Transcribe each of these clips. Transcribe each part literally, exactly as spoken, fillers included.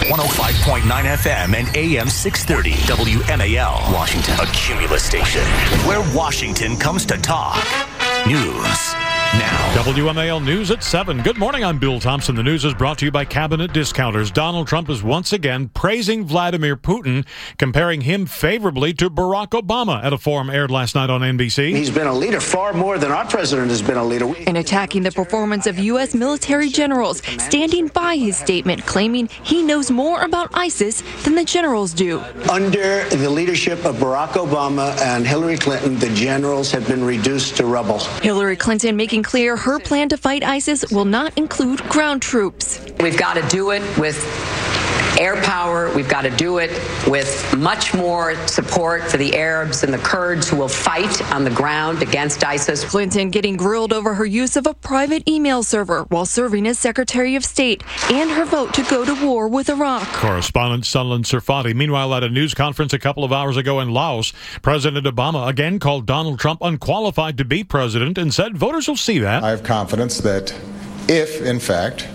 one oh five point nine F M and A M six thirty W M A L, Washington, a Cumulus station, where Washington comes to talk. News now. W M A L News at seven. Good morning, I'm Bill Thompson. The news is brought to you by Cabinet Discounters. Donald Trump is once again praising Vladimir Putin, comparing him favorably to Barack Obama at a forum aired last night on N B C. He's been a leader far more than our president has been a leader. And attacking the performance of U S military generals, standing by his statement, claiming he knows more about ISIS than the generals do. Under the leadership of Barack Obama and Hillary Clinton, the generals have been reduced to rubble. Hillary Clinton making clear her plan to fight ISIS will not include ground troops. We've got to do it with air power. We've got to do it with much more support for the Arabs and the Kurds who will fight on the ground against ISIS. Clinton getting grilled over her use of a private email server while serving as Secretary of State and her vote to go to war with Iraq. Correspondent Sunland Sirfati. Meanwhile, at a news conference a couple of hours ago in Laos, President Obama again called Donald Trump unqualified to be president and said voters will see that. I have confidence that if, in fact,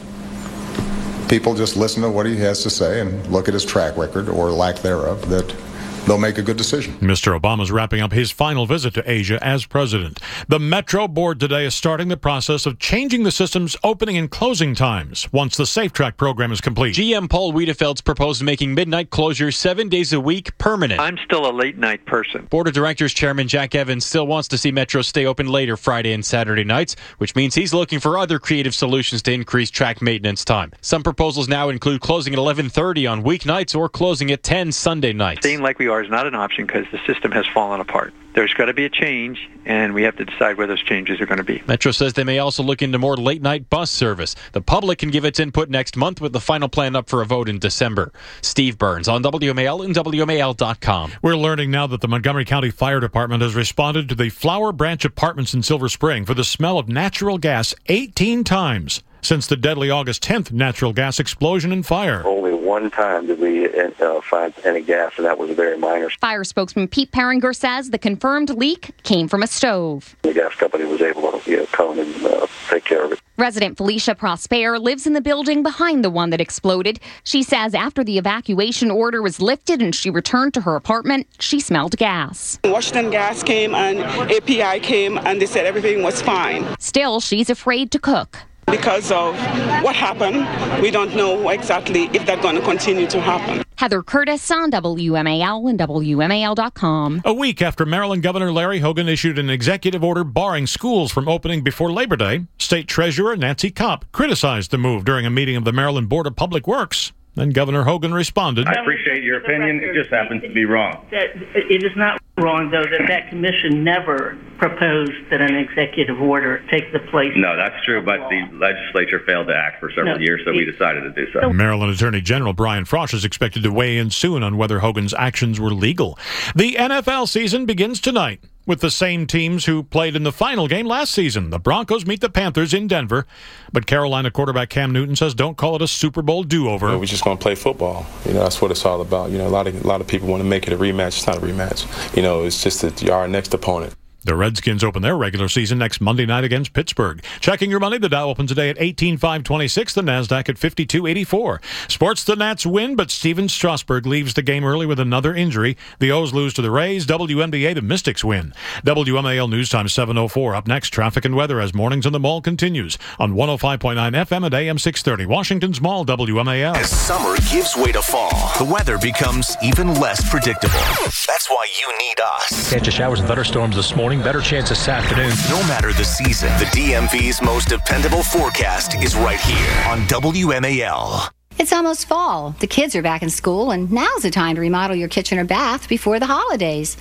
people just listen to what he has to say and look at his track record or lack thereof, that they'll make a good decision. Mister Obama's wrapping up his final visit to Asia as president. The Metro Board today is starting the process of changing the system's opening and closing times once the SafeTrack program is complete. G M Paul Wiedefeld's proposed making midnight closures seven days a week permanent. I'm still a late night person. Board of Directors Chairman Jack Evans still wants to see Metro stay open later Friday and Saturday nights, which means he's looking for other creative solutions to increase track maintenance time. Some proposals now include closing at eleven thirty on weeknights or closing at ten Sunday nights. Staying like we are is not an option because the system has fallen apart. There's got to be a change, and we have to decide where those changes are going to be. Metro says they may also look into more late-night bus service. The public can give its input next month with the final plan up for a vote in December. Steve Burns on W M A L and W M A L dot com. We're learning now that the Montgomery County Fire Department has responded to the Flower Branch Apartments in Silver Spring for the smell of natural gas eighteen times since the deadly August tenth natural gas explosion and fire. Only one time did we uh, find any gas, and that was very minor. Fire spokesman Pete Peringer says the confirmed leak came from a stove. The gas company was able to you know, come and uh, take care of it. Resident Felicia Prosper lives in the building behind the one that exploded. She says after the evacuation order was lifted and she returned to her apartment, she smelled gas. Washington Gas came and A P I came, and they said everything was fine. Still, she's afraid to cook. Because of what happened, we don't know exactly if that's going to continue to happen. Heather Curtis on W M A L and W M A L dot com. A week after Maryland Governor Larry Hogan issued an executive order barring schools from opening before Labor Day, State Treasurer Nancy Kopp criticized the move during a meeting of the Maryland Board of Public Works. Then Governor Hogan responded, I appreciate your opinion. It just happens to be wrong. That it is not wrong, though, that that commission never proposed that an executive order take the place. No, that's true, but the legislature failed to act for several no, years, so it, we decided to do so. Maryland Attorney General Brian Frosch is expected to weigh in soon on whether Hogan's actions were legal. The N F L season begins tonight with the same teams who played in the final game last season. The Broncos meet the Panthers in Denver, but Carolina quarterback Cam Newton says don't call it a Super Bowl do-over. You know, we're just going to play football. You know, that's what it's all about. You know, a lot of a lot of people want to make it a rematch. It's not a rematch. You know, it's just that you're our next opponent. The Redskins open their regular season next Monday night against Pittsburgh. Checking your money, the Dow opens today at eighteen five twenty-six, the NASDAQ at fifty-two eighty-four. Sports, the Nats win, but Steven Strasburg leaves the game early with another injury. The O's lose to the Rays. W N B A, the Mystics win. W M A L News Time seven oh four. Up next, traffic and weather as Mornings in the Mall continues on one oh five point nine F M at A M six thirty. Washington's Mall, W M A L. As summer gives way to fall, the weather becomes even less predictable. That's why you need us. Chance of showers and thunderstorms this morning. Better chance this afternoon. No matter the season, the D M V's most dependable forecast is right here on W M A L. It's almost fall. The kids are back in school, and now's the time to remodel your kitchen or bath before the holidays.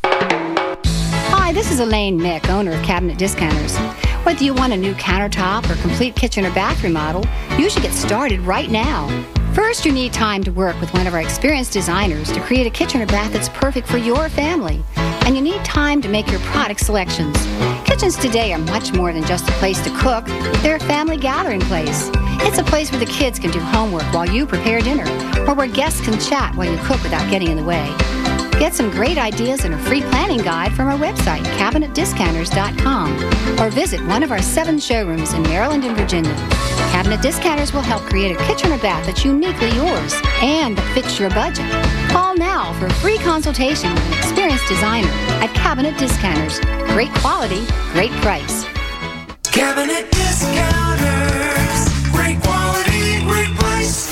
Hi, this is Elaine Mick, owner of Cabinet Discounters. Whether you want a new countertop or complete kitchen or bath remodel, you should get started right now. First, you need time to work with one of our experienced designers to create a kitchen or bath that's perfect for your family. And you need time to make your product selections. Kitchens today are much more than just a place to cook. They're a family gathering place. It's a place where the kids can do homework while you prepare dinner, or where guests can chat while you cook without getting in the way. Get some great ideas and a free planning guide from our website, cabinet discounters dot com, or visit one of our seven showrooms in Maryland and Virginia. Cabinet Discounters will help create a kitchen or bath that's uniquely yours and that fits your budget. Call now for a free consultation with an experienced designer at Cabinet Discounters. Great quality, great price. Cabinet Discounters. Great quality, great price.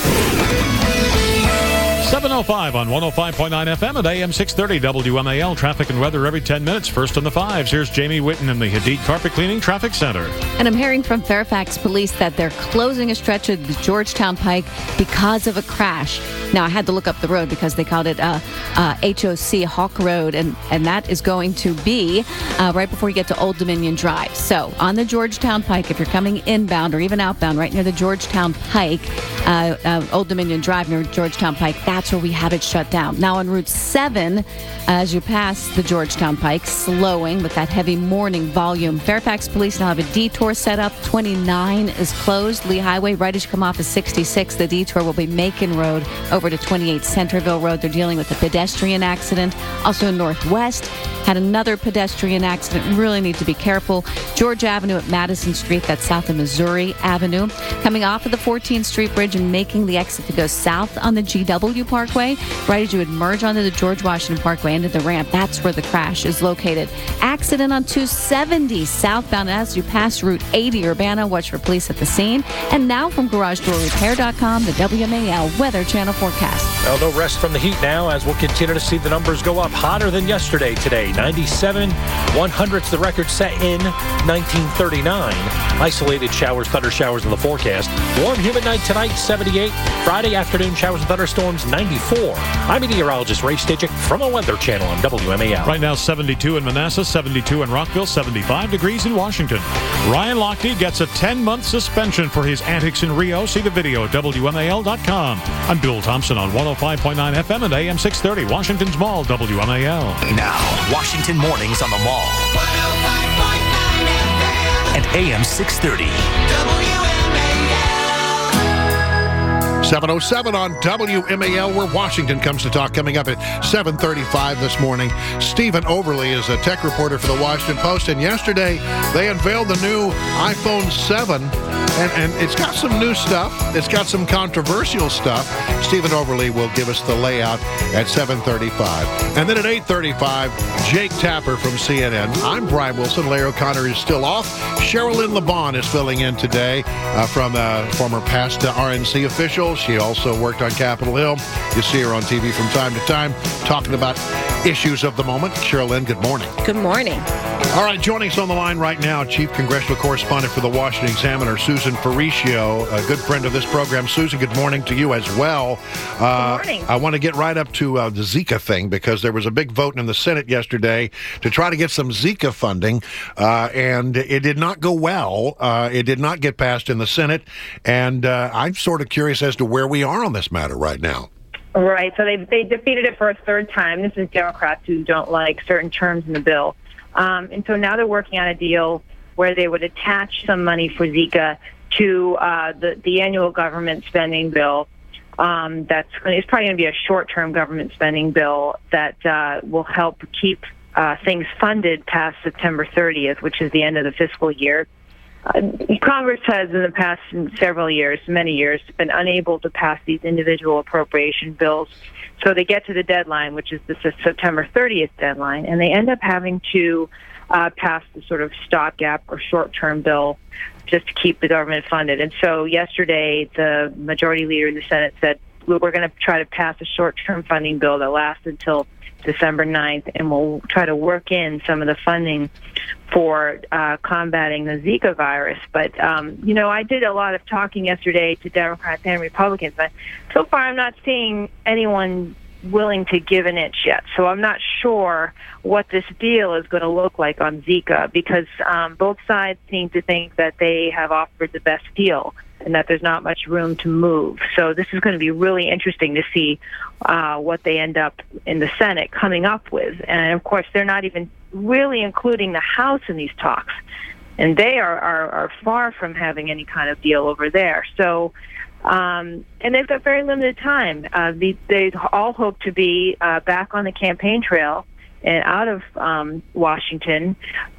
seven oh five on one oh five point nine F M at A M six thirty W M A L. Traffic and weather every ten minutes. First on the fives. Here's Jamie Whitten in the Hadid Carpet Cleaning Traffic Center. And I'm hearing from Fairfax Police that they're closing a stretch of the Georgetown Pike because of a crash. Now, I had to look up the road because they called it uh, uh, H O C Hawk Road, and, and that is going to be uh, right before you get to Old Dominion Drive. So on the Georgetown Pike, if you're coming inbound or even outbound, right near the Georgetown Pike, uh, uh, Old Dominion Drive near Georgetown Pike, that's where we have it shut down. Now on Route seven, as you pass the Georgetown Pike, slowing with that heavy morning volume. Fairfax Police now have a detour set up. twenty-nine is closed. Lee Highway, right as you come off of sixty-six, the detour will be Macon Road over to twenty-eight Centerville Road. They're dealing with a pedestrian accident. Also in Northwest, had another pedestrian accident. Really need to be careful. George Avenue at Madison Street, that's south of Missouri Avenue. Coming off of the fourteenth Street Bridge and making the exit to go south on the G W Parkway, right as you would merge onto the George Washington Parkway into the ramp, that's where the crash is located. Accident on two seventy southbound as you pass Route eighty Urbana. Watch for police at the scene. And now from Garage Door Repair dot com, the W M A L Weather Channel forecast. Well, no rest from the heat now as we'll continue to see the numbers go up. Hotter than yesterday today. ninety-seven, one hundred's the record set in nineteen thirty-nine. Isolated showers, thunder showers in the forecast. Warm, humid night tonight, seventy-eight. Friday afternoon, showers and thunderstorms, ninety-four. I'm meteorologist Ray Stidgick from a Weather Channel on W M A L. Right now, seventy-two in Manassas, seventy-two in Rockville, seventy-five degrees in Washington. Ryan Lochte gets a ten-month suspension for his antics in Rio. See the video at W M A L dot com. I'm Bill Thompson on one oh five point nine F M and A M six thirty, Washington's Mall, W M A L. Now, Washington Mornings on the Mall. And A M six thirty. seven oh seven on W M A L, where Washington comes to talk. Coming up at seven thirty-five this morning, Stephen Overly is a tech reporter for the Washington Post, and yesterday they unveiled the new iPhone seven, and, and it's got some new stuff. It's got some controversial stuff. Stephen Overly will give us the layout at seven thirty-five. And then at eight thirty-five, Jake Tapper from C N N. I'm Brian Wilson. Larry O'Connor is still off. Sherilyn LeBon is filling in today uh, from a former past uh, R N C official. She also worked on Capitol Hill. You see her on T V from time to time talking about issues of the moment. Sherilyn, good morning. Good morning. All right, joining us on the line right now, Chief Congressional Correspondent for the Washington Examiner, Susan Faricio, a good friend of this program. Susan, good morning to you as well. Uh, good morning. I want to get right up to uh, the Zika thing, because there was a big vote in the Senate yesterday to try to get some Zika funding, uh, and it did not go well. Uh, it did not get passed in the Senate, and uh, I'm sort of curious as to where we are on this matter right now. Right. So they they defeated it for a third time. This is Democrats who don't like certain terms in the bill. Um, and so now they're working on a deal where they would attach some money for Zika to uh, the, the annual government spending bill. Um, that's it's probably going to be a short-term government spending bill that uh, will help keep uh, things funded past September thirtieth, which is the end of the fiscal year. Uh, Congress has, in the past several years, many years, been unable to pass these individual appropriation bills. So they get to the deadline, which is the September thirtieth deadline, and they end up having to uh, pass the sort of stopgap or short-term bill just to keep the government funded. And so yesterday, the majority leader in the Senate said, we're going to try to pass a short-term funding bill that lasts until December ninth, and we'll try to work in some of the funding for uh, combating the Zika virus. But, um, you know, I did a lot of talking yesterday to Democrats and Republicans, but so far I'm not seeing anyone willing to give an inch yet. So I'm not sure what this deal is going to look like on Zika, because um, both sides seem to think that they have offered the best deal and that there's not much room to move. So this is going to be really interesting to see uh, what they end up in the Senate coming up with. And, of course, they're not even really including the House in these talks. And they are, are, are far from having any kind of deal over there. So Um, and they've got very limited time. Uh, they, they all hope to be uh, back on the campaign trail and out of um, Washington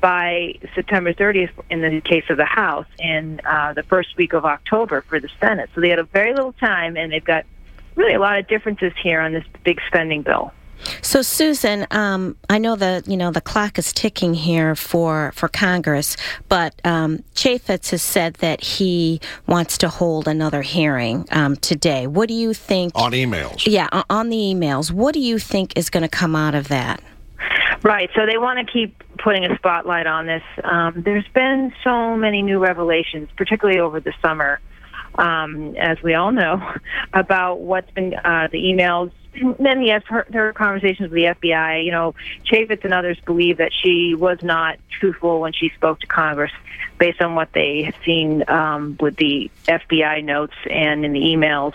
by September thirtieth in the case of the House, and uh, the first week of October for the Senate. So they had a very little time, and they've got really a lot of differences here on this big spending bill. So, Susan, um, I know the you know the clock is ticking here for, for Congress, but um, Chaffetz has said that he wants to hold another hearing um, today. What do you think? On emails. Yeah, on the emails. What do you think is going to come out of that? Right, so they want to keep putting a spotlight on this. Um, there's been so many new revelations, particularly over the summer, um, as we all know, about what's been uh, the emails. Then, yes, her, her conversations with the F B I. You know, Chaffetz and others believe that she was not truthful when she spoke to Congress based on what they had seen um, with the F B I notes and in the emails.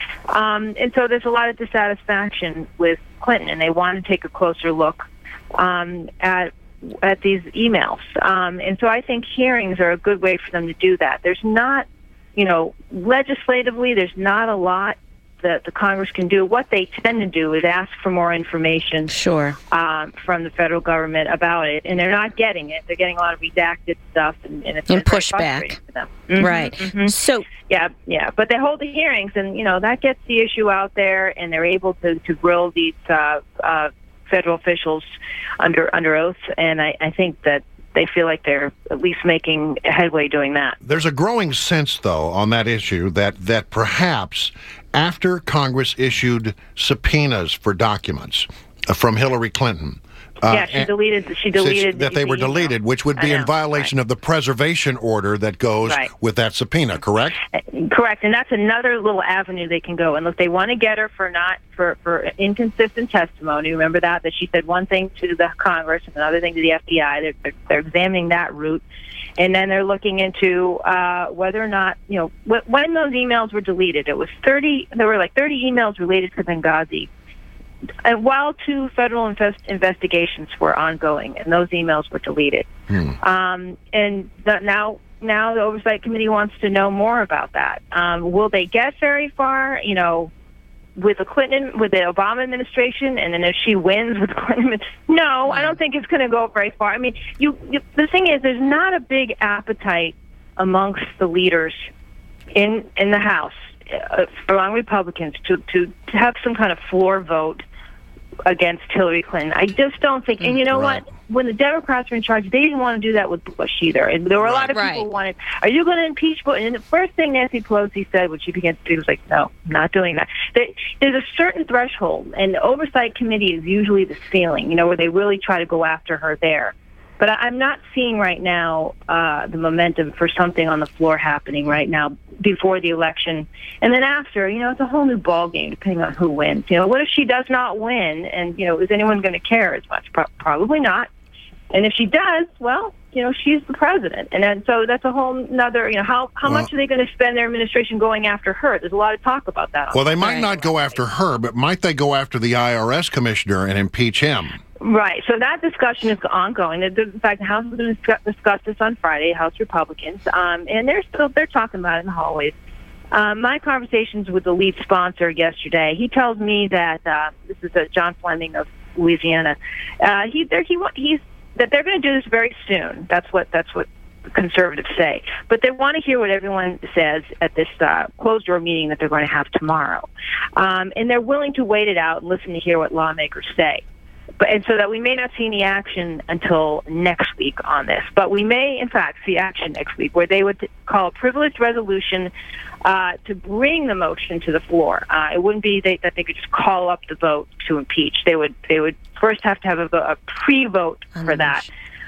Um, and so there's a lot of dissatisfaction with Clinton, and they want to take a closer look um, at at these emails. Um, and so I think hearings are a good way for them to do that. There's not, you know, legislatively, there's not a lot that the Congress can do. What they tend to do is ask for more information sure. um, from the federal government about it, and they're not getting it. They're getting a lot of redacted stuff, and, and it's and very pushback. frustrating for them. Mm-hmm, right. Mm-hmm. So yeah, yeah. But they hold the hearings, and you know that gets the issue out there, and they're able to, to grill these uh, uh, federal officials under under oath. And I, I think that they feel like they're at least making headway doing that. There's a growing sense, though, on that issue that, that perhaps after Congress issued subpoenas for documents uh, from Hillary Clinton, Uh, yeah, she deleted. She deleted that they were the deleted, which would be in violation right. of the preservation order that goes right. with that subpoena. Correct? Correct, and that's another little avenue they can go. And look, they want to get her for not for for inconsistent testimony. Remember that that she said one thing to the Congress and another thing to the F B I. They're they're, they're examining that route, and then they're looking into uh, whether or not you know wh- when those emails were deleted. It was thirty. There were like thirty emails related to Benghazi. And while two federal invest- investigations were ongoing, and those emails were deleted, hmm. um, and the, now now the Oversight Committee wants to know more about that. Um, will they get very far? You know, with the Clinton, with the Obama administration, and then if she wins with the Clinton, no, I don't think it's going to go very far. I mean, you, you the thing is, there's not a big appetite amongst the leaders in in the House, uh, among Republicans, to, to to have some kind of floor vote against Hillary Clinton. I just don't think, and you know right. what? When the Democrats were in charge, they didn't want to do that with Bush either. And there were a right, lot of right. people who wanted, are you going to impeach Bush? And the first thing Nancy Pelosi said when she began to speak was like, no, I'm not doing that. There's a certain threshold, and the Oversight Committee is usually the ceiling, you know, where they really try to go after her there. But I'm not seeing right now uh, the momentum for something on the floor happening right now before the election. And then after, you know, it's a whole new ballgame depending on who wins. You know, what if she does not win? And, you know, is anyone going to care as much? Pro- probably not. And if she does, well, you know, she's the president. And then, so that's a whole nother, you know, how, how well, much are they going to spend their administration going after her? There's a lot of talk about that. Well, they might not go after her, but might they go after the I R S commissioner and impeach him? Right. So that discussion is ongoing. In fact, the House is going to discuss this on Friday, House Republicans, um, and they're still they're talking about it in the hallways. Um, my conversations with the lead sponsor yesterday, he tells me that uh, this is uh, John Fleming of Louisiana. Uh, he he he's that they're going to do this very soon. That's what that's what conservatives say. But they want to hear what everyone says at this uh, closed door meeting that they're going to have tomorrow, um, and they're willing to wait it out and listen to hear what lawmakers say. But, and so that we may not see any action until next week on this. But we may, in fact, see action next week where they would call a privileged resolution uh, to bring the motion to the floor. Uh, it wouldn't be they, that they could just call up the vote to impeach. They would they would first have to have a, a pre-vote oh, for that.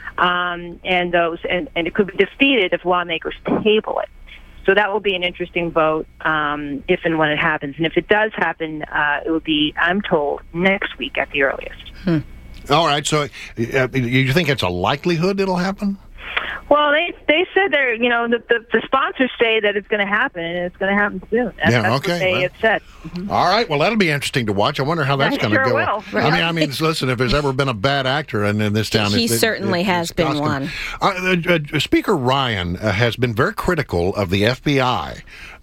Um, and those and, and it could be defeated if lawmakers table it. So that will be an interesting vote um, if and when it happens. And if it does happen, uh, it will be, I'm told, next week at the earliest. Hmm. All right. So uh, you think it's a likelihood it'll happen? Well, they they said they're, you know, the, the, the sponsors say that it's going to happen, and it's going to happen soon. That's, yeah, that's okay. what they well, have said. Mm-hmm. All right. Well, that'll be interesting to watch. I wonder how that's going to sure go. Will. I mean, I mean, listen, if there's ever been a bad actor in, in this town, he it, certainly it, has been one. Uh, uh, uh, Speaker Ryan uh, has been very critical of the F B I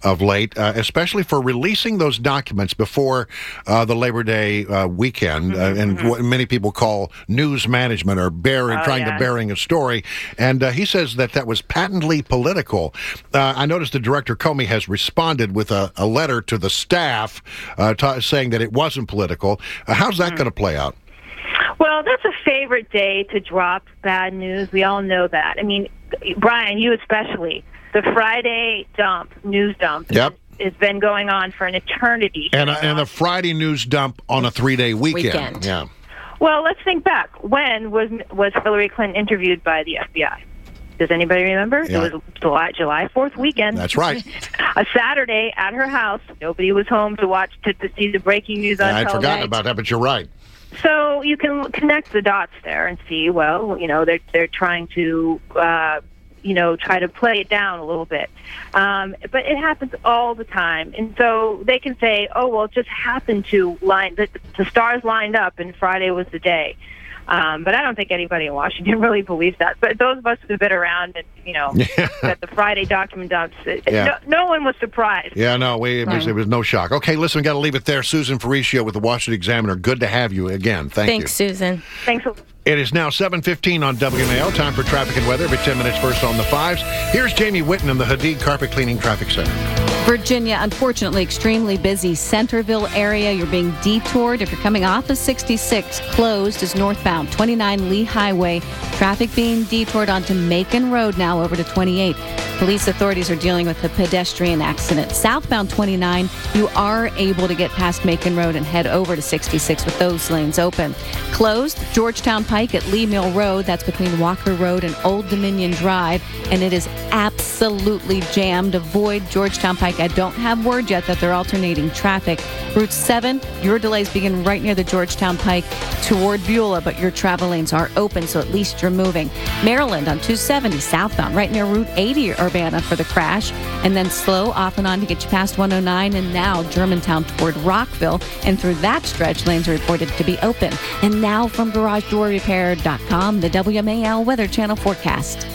of late, uh, especially for releasing those documents before uh, the Labor Day uh, weekend, uh, and mm-hmm. what many people call news management or bearing, oh, trying yeah. to burying a story. And uh, he says that that was patently political. Uh, I noticed the Director Comey has responded with a, a letter to the staff uh, t- saying that it wasn't political. Uh, how's that mm-hmm. going to play out? Well, that's a favorite day to drop bad news. We all know that. I mean, Brian, you especially. The Friday dump, news dump, yep. has been going on for an eternity. And a, and the Friday news dump on a three-day weekend. weekend. Yeah. Well, let's think back. When was was Hillary Clinton interviewed by the F B I? Does anybody remember? Yeah. It was July, July fourth weekend. That's right. A Saturday at her house. Nobody was home to watch to, to see the breaking news on yeah, I'd television. forgotten about that, but you're right. So you can connect the dots there and see, well, you know, they're they're trying to, uh, you know, try to play it down a little bit. Um, but it happens all the time. And so they can say, oh, well, it just happened to line, the, the stars lined up and Friday was the day. Um, but I don't think anybody in Washington really believes that. But those of us who've been around and, you know, yeah. that the Friday document dumps, it, yeah. no, no one was surprised. Yeah, no, we, it, was, it was no shock. Okay, listen, we got to leave it there. Susan Faricio with the Washington Examiner. Good to have you again. Thank Thanks, you. Thanks, Susan. Thanks a lot. It is now seven fifteen on W M A L. Time for traffic and weather. Every ten minutes first on the fives. Here's Jamie Whitten in the Hadid Carpet Cleaning Traffic Center. Virginia, unfortunately, extremely busy. Centerville area, you're being detoured. If you're coming off of sixty-six, closed is northbound. twenty-nine Lee Highway. Traffic being detoured onto Macon Road now over to twenty-eight. Police authorities are dealing with a pedestrian accident. Southbound twenty-nine, you are able to get past Macon Road and head over to sixty-six with those lanes open. Closed, Georgetown Pike at Lee Mill Road. That's between Walker Road and Old Dominion Drive. And it is absolutely jammed. Avoid Georgetown Pike. I don't have word yet that they're alternating traffic. Route seven, your delays begin right near the Georgetown Pike toward Beulah, but your travel lanes are open, so at least you're moving. Maryland on two seventy southbound, right near Route eighty Urbana for the crash, and then slow off and on to get you past one oh nine, and now Germantown toward Rockville, and through that stretch, lanes are reported to be open. And now from garage door repair dot com, the W M A L Weather Channel forecast.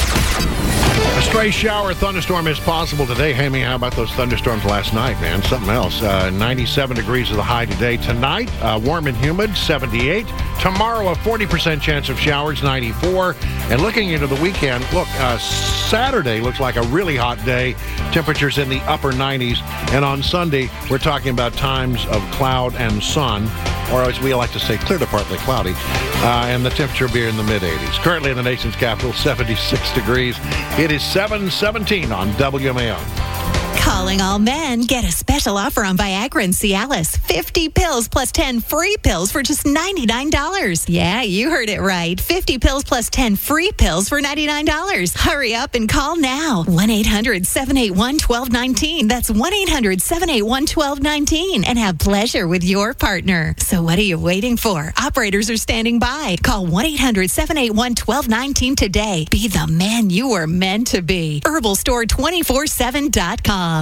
A stray shower thunderstorm is possible today. Hey, me, how about those thunderstorms last night, man? Something else. Uh, ninety-seven degrees is the high today. Tonight, uh, warm and humid, seventy-eight. Tomorrow, a forty percent chance of showers, ninety-four. And looking into the weekend, look, uh, Saturday looks like a really hot day. Temperatures in the upper nineties. And on Sunday, we're talking about times of cloud and sun, or as we like to say, clear to partly cloudy. Uh, and the temperature will be in the mid-eighties. Currently in the nation's capital, seventy-six degrees. It is seven seventeen on W M A L. Calling all men. Get a special offer on Viagra and Cialis. fifty pills plus ten free pills for just ninety-nine dollars. Yeah, you heard it right. fifty pills plus ten free pills for ninety-nine dollars. Hurry up and call now. one eight hundred seven eight one one two one nine. That's one eight hundred seven eight one one two one nine. And have pleasure with your partner. So what are you waiting for? Operators are standing by. Call one eight hundred seven eight one one two one nine today. Be the man you were meant to be. herbal store two four seven dot com.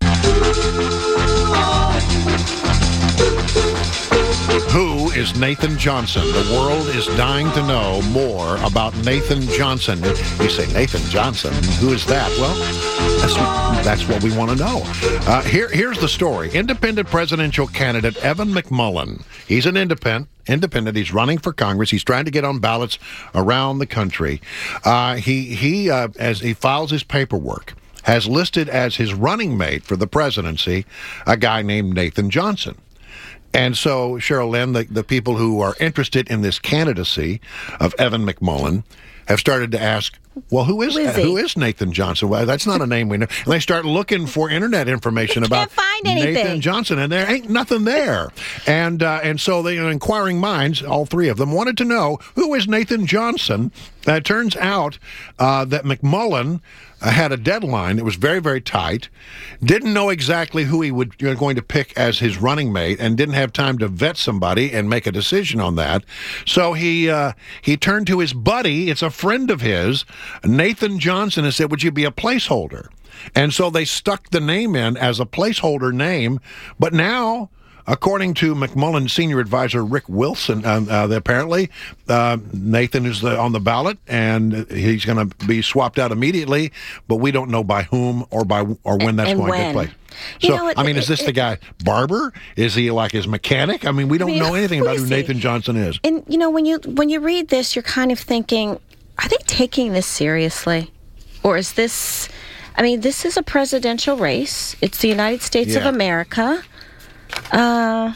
Who is Nathan Johnson? The world is dying to know more about Nathan Johnson. You say, Nathan Johnson, who is that? Well, that's, that's what we want to know. Uh, here, here's the story. Independent presidential candidate Evan McMullin. He's an independent. Independent. He's running for Congress. He's trying to get on ballots around the country. Uh, he, he uh, as he files his paperwork, has listed as his running mate for the presidency a guy named Nathan Johnson. And so, Cheryl Lynn, the, the people who are interested in this candidacy of Evan McMullin have started to ask, well, who is, who is, who is Nathan Johnson? Well, that's not a name we know. And they start looking for internet information about find anything. Nathan Johnson, and there ain't nothing there. And uh, and so the inquiring minds, all three of them, wanted to know, who is Nathan Johnson? Uh, it turns out uh, that McMullin uh, had a deadline. It was very, very tight. Didn't know exactly who he would you know, going to pick as his running mate, and didn't have time to vet somebody and make a decision on that. So he uh, he turned to his buddy. It's a friend of his, Nathan Johnson, and said, would you be a placeholder? And so they stuck the name in as a placeholder name. But now according to McMullen senior advisor Rick Wilson, uh, uh, apparently uh, Nathan is the, on the ballot, and he's going to be swapped out immediately, but we don't know by whom or by or when that's and going when. to take place. You So, know, it- I mean, is it- this the guy barber? Is he like his mechanic? I mean, we don't I mean, know anything about who who is he? Nathan Johnson is. And you know, when you when you read this, you're kind of thinking, are they taking this seriously, or is this? I mean, this is a presidential race. It's the United States of Yeah. America. Uh,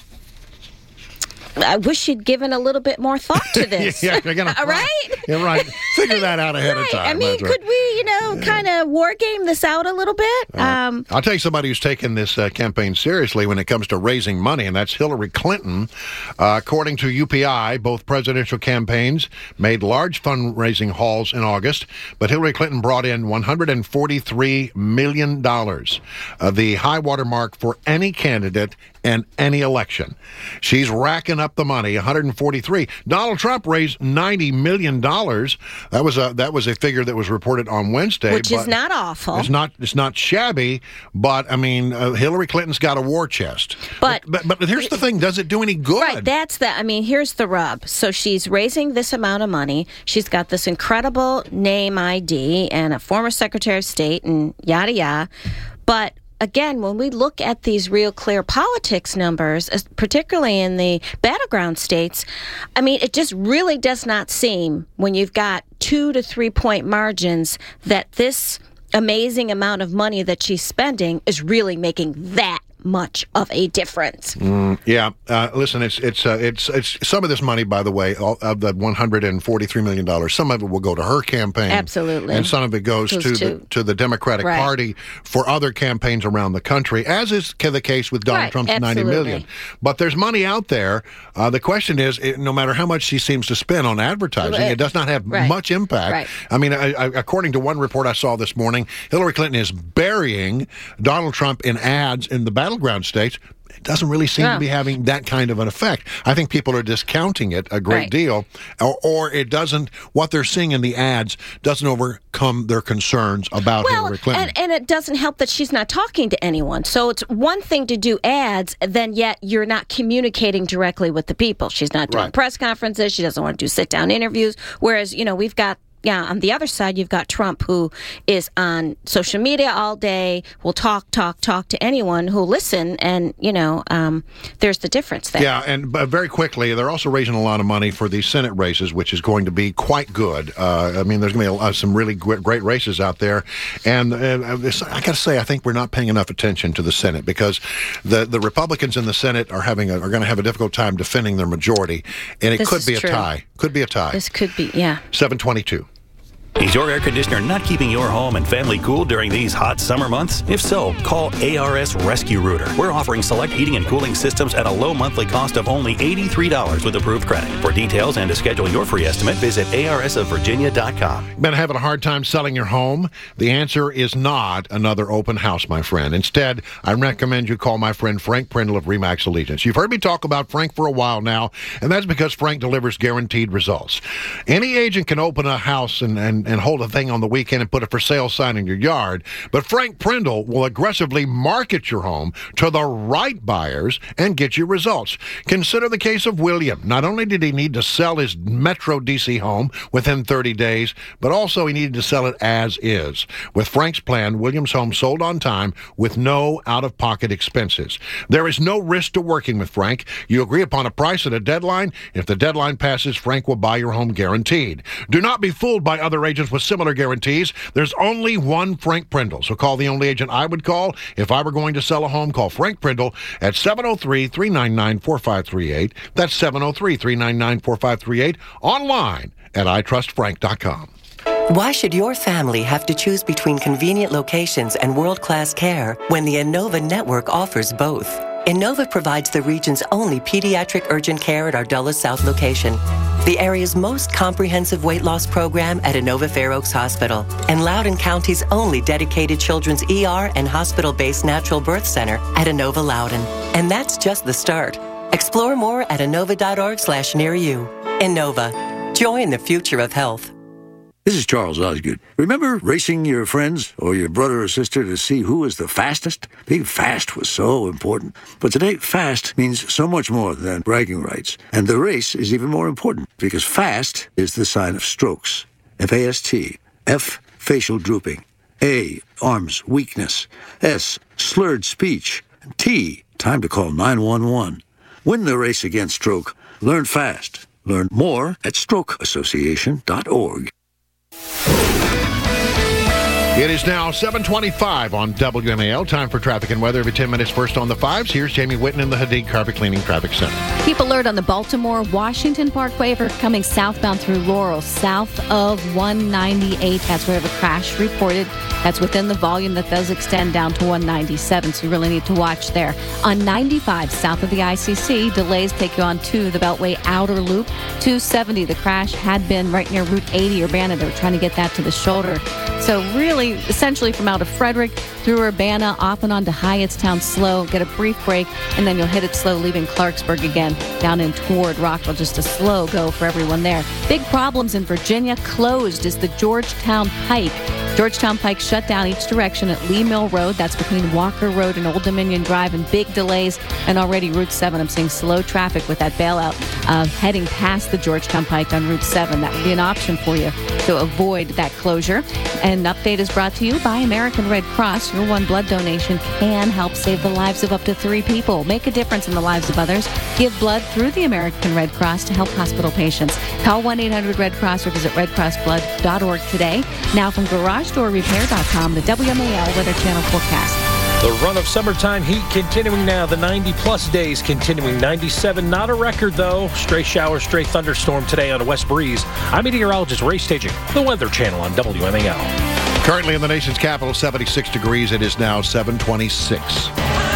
I wish you'd given a little bit more thought to this. yeah, you're gonna, All right? Yeah, right. Figure that out ahead of Right. time. I mean, That's right. could we, you know, kind of war game this out a little bit? Um, I'll tell you somebody who's taken this uh, campaign seriously when it comes to raising money, and that's Hillary Clinton. Uh, according to U P I, both presidential campaigns made large fundraising hauls in August, but Hillary Clinton brought in one hundred forty-three million dollars, uh, the high water mark for any candidate and any election. She's racking up the money, one hundred forty-three. Donald Trump raised ninety million dollars. That was a that was a figure that was reported on Wednesday. which is but not awful. It's not it's not shabby, but I mean, uh, Hillary Clinton's got a war chest. But, but but but here's the thing: does it do any good? Right, that's the, I mean, here's the rub. So she's raising this amount of money. She's got this incredible name I D and a former Secretary of State and yada yada. But again, when we look at these real clear politics numbers, as- particularly in the battleground states, I mean, it just really does not seem, when you've got two to three point margins, that this amazing amount of money that she's spending is really making that much of a difference. Mm, yeah, uh, listen, it's it's uh, it's it's some of this money, by the way, all, of the one hundred forty-three million dollars. Some of it will go to her campaign, Absolutely. and some of it goes, Goes to to- the to the Democratic Right. Party for other campaigns around the country, as is ca- the case with Donald Right, Trump's ninety absolutely. million. But there's money out there. Uh, the question is, it, no matter how much she seems to spend on advertising, Right. it does not have Right. much impact. Right. I mean, I, I, according to one report I saw this morning, Hillary Clinton is burying Donald Trump in ads in the battleground states. It doesn't really seem Yeah. to be having that kind of an effect. I think people are discounting it a great Right. deal, or, or it doesn't, what they're seeing in the ads doesn't overcome their concerns about Well, Hillary Clinton. and, and it doesn't help that she's not talking to anyone. So it's one thing to do ads, then yet you're not communicating directly with the people. She's not doing Right. press conferences. She doesn't want to do sit-down interviews. Whereas, you know, we've got, yeah, on the other side, you've got Trump, who is on social media all day, will talk, talk, talk to anyone who'll listen, and, you know, um, there's the difference there. Yeah, and but very quickly, they're also raising a lot of money for the Senate races, which is going to be quite good. Uh, I mean, there's going to be a, uh, some really great, great races out there, and uh, I got to say, I think we're not paying enough attention to the Senate, because the, the Republicans in the Senate are having a, are going to have a difficult time defending their majority, and it This could is be a true. tie. Could be a tie. This could be, yeah. seven twenty-two. Is your air conditioner not keeping your home and family cool during these hot summer months? If so, call A R S Rescue Rooter. We're offering select heating and cooling systems at a low monthly cost of only eighty-three dollars with approved credit. For details and to schedule your free estimate, visit A R S of Virginia dot com. Been having a hard time selling your home? The answer is not another open house, my friend. Instead, I recommend you call my friend Frank Prindle of Remax Allegiance. You've heard me talk about Frank for a while now, and that's because Frank delivers guaranteed results. Any agent can open a house and, and, and hold a thing on the weekend and put a for sale sign in your yard, but Frank Prindle will aggressively market your home to the right buyers and get you results. Consider the case of William. Not only did he need to sell his Metro D C home within thirty days, but also he needed to sell it as is. With Frank's plan, William's home sold on time with no out-of-pocket expenses. There is no risk to working with Frank. You agree upon a price at a deadline. If the deadline passes, Frank will buy your home guaranteed. Do not be fooled by other agents with similar guarantees. There's only one Frank Prindle, so call the only agent I would call. If I were going to sell a home, call Frank Prindle at seven oh three, three nine nine, four five three eight. That's seven oh three, three nine nine, four five three eight. Online at I trust frank dot com. Why should your family have to choose between convenient locations and world-class care when the Innova network offers both? Innova provides the region's only pediatric urgent care at our Dulles South location, the area's most comprehensive weight loss program at Innova Fair Oaks Hospital, and Loudoun County's only dedicated children's E R and hospital-based natural birth center at Innova Loudoun. And that's just the start. Explore more at innova dot org slash near you. Innova. Join the future of health. This is Charles Osgood. Remember racing your friends or your brother or sister to see who is the fastest? Being fast was so important. But today, fast means so much more than bragging rights. And the race is even more important because fast is the sign of strokes. F A S T. F, facial drooping. A, arms weakness. S, slurred speech. T, time to call nine one one. Win the race against stroke. Learn fast. Learn more at stroke association dot org. It is now seven twenty-five on W M A L. Time for traffic and weather every ten minutes. First on the fives. Here's Jamie Whitten in the Hadid Carpet Cleaning Traffic Center. Keep alert on the Baltimore-Washington Parkway for coming southbound through Laurel, south of one ninety-eight. That's where we have a crash reported. That's within the volume that does extend down to one ninety-seven, so you really need to watch there. On ninety-five, south of the I C C, delays take you on to the Beltway Outer Loop. two seventy, the crash had been right near Route eighty, Urbana. They were trying to get that to the shoulder. So really, essentially from out of Frederick through Urbana, off and on to Hyattstown slow, get a brief break, and then you'll hit it slow, leaving Clarksburg again, down in toward Rockville. Just a slow go for everyone there. Big problems in Virginia. Closed is the Georgetown Pike. Georgetown Pike shut down each direction at Lee Mill Road. That's between Walker Road and Old Dominion Drive, and big delays. And already Route seven, I'm seeing slow traffic with that bailout uh, heading past the Georgetown Pike on Route seven. That would be an option for you to avoid that closure. An update is brought to you by American Red Cross. Your one blood donation can help save the lives of up to three people. Make a difference in the lives of others. Give blood through the American Red Cross to help hospital patients. Call one eight hundred red cross or visit red cross blood dot org today. Now from garage door repair dot com, the W M A L Weather Channel forecast. The run of summertime heat continuing now. The ninety-plus days continuing. ninety-seven, not a record, though. Stray shower, stray thunderstorm today on a west breeze. I'm meteorologist Ray Staging, the Weather Channel on W M A L. Currently in the nation's capital, seventy-six degrees. It is now seven twenty-six.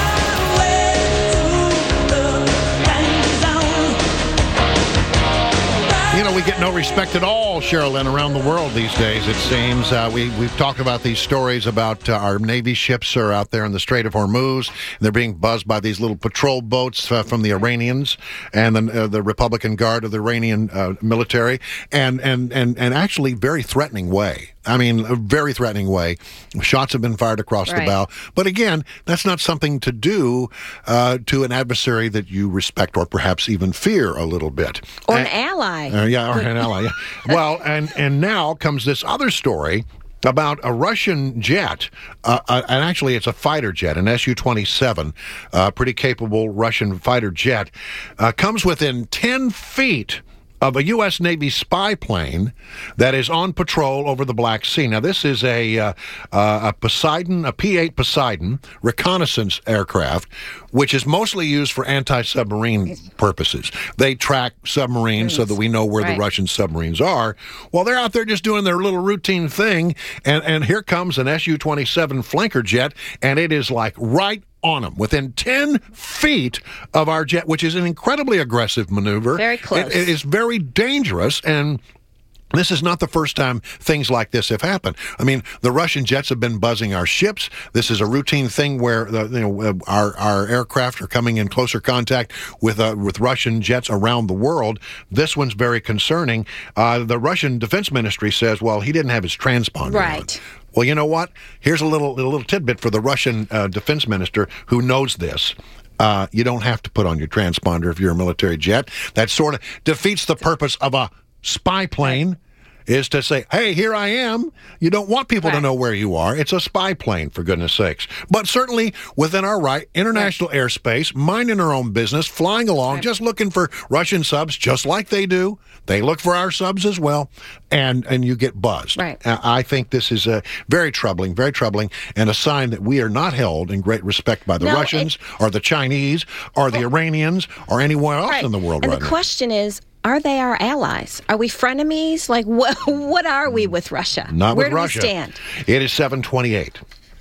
You know, we get no respect at all, Sherilyn, around the world these days, it seems. Uh, we, we've talked about these stories about uh, our Navy ships are out there in the Strait of Hormuz, and they're being buzzed by these little patrol boats uh, from the Iranians and the, uh, the Republican Guard of the Iranian uh, military, and, and, and, and actually very threatening way. I mean, a very threatening way. Shots have been fired across Right. the bow. But again, that's not something to do uh, to an adversary that you respect or perhaps even fear a little bit. Or And- an ally. uh, yeah, or an ally. Yeah. Well, and, and now comes this other story about a Russian jet, uh, uh, and actually it's a fighter jet, an S U twenty-seven, uh, pretty capable Russian fighter jet, uh, comes within ten feet of a U S Navy spy plane that is on patrol over the Black Sea. Now, this is a, uh, uh, a Poseidon, a P eight Poseidon reconnaissance aircraft, which is mostly used for anti-submarine purposes. They track submarines so that we know where Right. the Russian submarines are. Well, they're out there just doing their little routine thing, and, and here comes an S U twenty-seven flanker jet, and it is like right on them, within ten feet of our jet, which is an incredibly aggressive maneuver. Very close. It, it is very dangerous, and this is not the first time things like this have happened. I mean, the Russian jets have been buzzing our ships. This is a routine thing where the, you know, our our aircraft are coming in closer contact with uh, with Russian jets around the world. This one's very concerning. Uh, the Russian Defense Ministry says, well, he didn't have his transponder Right. on. Well, you know what? Here's a little a little tidbit for the Russian uh, defense minister who knows this. Uh, you don't have to put on your transponder if you're a military jet. That sort of defeats the purpose of a spy plane, is to say, hey, here I am. You don't want people Right. to know where you are. It's a spy plane, for goodness sakes. But certainly within our right, international right. airspace, minding our own business, flying along, right. just looking for Russian subs, just like they do. They look for our subs as well, and, and you get buzzed. Right. I think this is uh, very troubling, very troubling, and a sign that we are not held in great respect by the no, Russians it, or the Chinese or the well, Iranians or anyone else right. in the world and right the now. question is, are they our allies? Are we frenemies? Like, what, what are we with Russia? Not Where with do Russia. we stand? It is seven twenty-eight.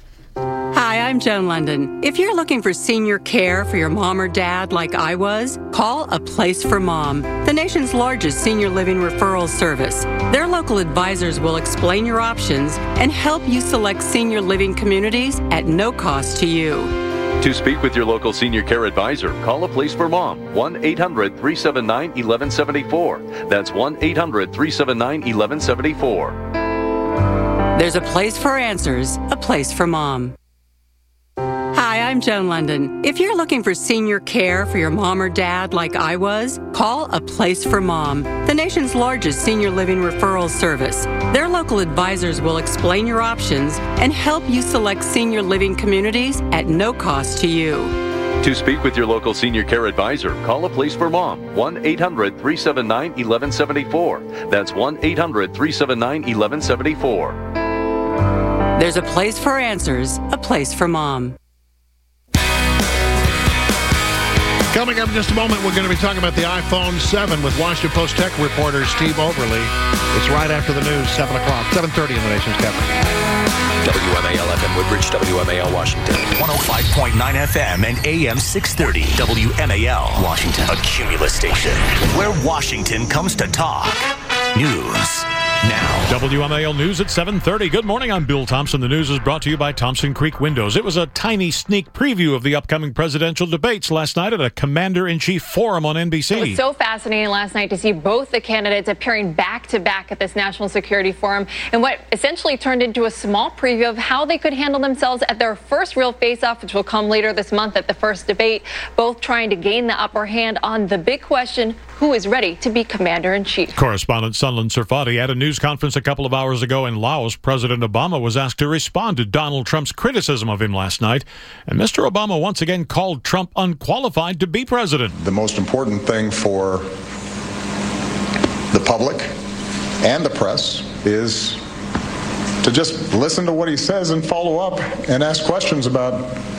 Hi, I'm Joan London. If you're looking for senior care for your mom or dad like I was, call A Place for Mom, the nation's largest senior living referral service. Their local advisors will explain your options and help you select senior living communities at no cost to you. To speak with your local senior care advisor, call A Place for Mom, one eight hundred three seven nine one one seven four. That's one eight hundred three seven nine one one seven four. There's a place for answers, a place for mom. Hi, I'm Joan London. If you're looking for senior care for your mom or dad like I was, call A Place for Mom, the nation's largest senior living referral service. Their local advisors will explain your options and help you select senior living communities at no cost to you. To speak with your local senior care advisor, call A Place for Mom, one eight hundred three seven nine one one seven four. That's one eight hundred three seven nine one one seven four. There's a place for answers, a place for mom. Coming up in just a moment, we're going to be talking about the iPhone seven with Washington Post tech reporter Steve Overly. It's right after the news, seven o'clock, seven thirty in the nation's capital. W M A L F M Woodbridge, W M A L Washington. one oh five point nine F M and A M six thirty. W M A L Washington. A Cumulus station where Washington comes to talk. News now. W M A L News at seven thirty. Good morning, I'm Bill Thompson. The news is brought to you by Thompson Creek Windows. It was a tiny sneak preview of the upcoming presidential debates last night at a Commander-in-Chief forum on N B C. It was so fascinating last night to see both the candidates appearing back-to-back at this National Security Forum in what essentially turned into a small preview of how they could handle themselves at their first real face-off, which will come later this month at the first debate, both trying to gain the upper hand on the big question, who is ready to be Commander-in-Chief. Correspondent Sunland Sarfati at a news conference a couple of hours ago in Laos. President Obama was asked to respond to Donald Trump's criticism of him last night, and Mister Obama once again called Trump unqualified to be president. The most important thing for the public and the press is to just listen to what he says and follow up and ask questions about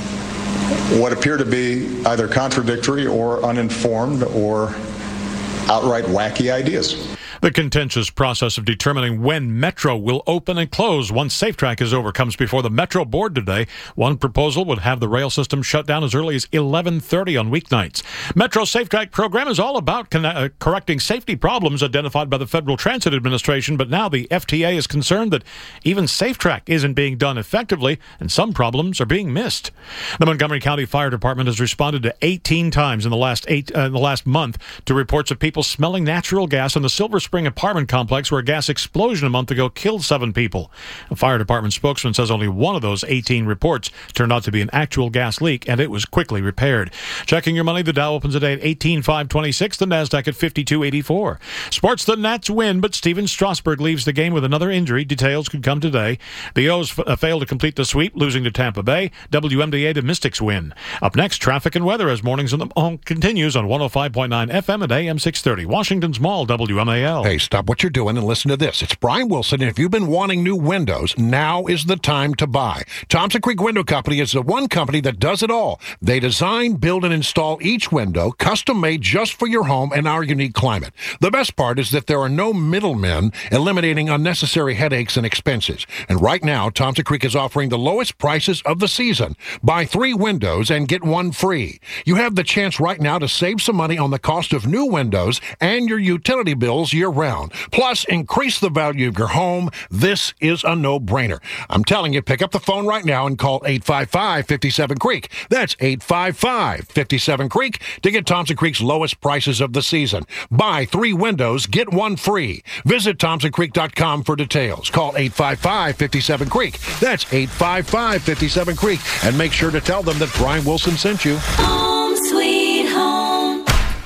what appear to be either contradictory or uninformed or outright wacky ideas. The contentious process of determining when Metro will open and close once SafeTrack is over comes before the Metro board today. One proposal would have the rail system shut down as early as eleven thirty on weeknights. Metro's SafeTrack program is all about con- uh, correcting safety problems identified by the Federal Transit Administration, but now the F T A is concerned that even SafeTrack isn't being done effectively and some problems are being missed. The Montgomery County Fire Department has responded to eighteen times in the last eight uh, in the last month to reports of people smelling natural gas in the Silver Spring apartment complex where a gas explosion a month ago killed seven people. A fire department spokesman says only one of those eighteen reports turned out to be an actual gas leak, and it was quickly repaired. Checking your money, the Dow opens today at eighteen five twenty-six, the Nasdaq at fifty-two eighty-four. Sports, the Nats win, but Steven Strasburg leaves the game with another injury. Details could come today. The O's f- uh, failed to complete the sweep, losing to Tampa Bay. W M D A, the Mystics win. Up next, traffic and weather as mornings on the oh, continues on one oh five point nine F M and A M six thirty. Washington's Mall, W M A L. Hey, stop what you're doing and listen to this. It's Brian Wilson, and if you've been wanting new windows, now is the time to buy. Thompson Creek Window Company is the one company that does it all. They design, build, and install each window, custom-made just for your home and our unique climate. The best part is that there are no middlemen, eliminating unnecessary headaches and expenses. And right now, Thompson Creek is offering the lowest prices of the season. Buy three windows and get one free. You have the chance right now to save some money on the cost of new windows and your utility bills year-round. Plus, increase the value of your home. This is a no-brainer. I'm telling you, pick up the phone right now and call eight five five, five seven, creek. That's eight five five, five seven, creek to get Thompson Creek's lowest prices of the season. Buy three windows, get one free. Visit thompson creek dot com for details. Call eight five five, five seven, creek. That's eight five five, five seven, creek. And make sure to tell them that Brian Wilson sent you. Home sweet home,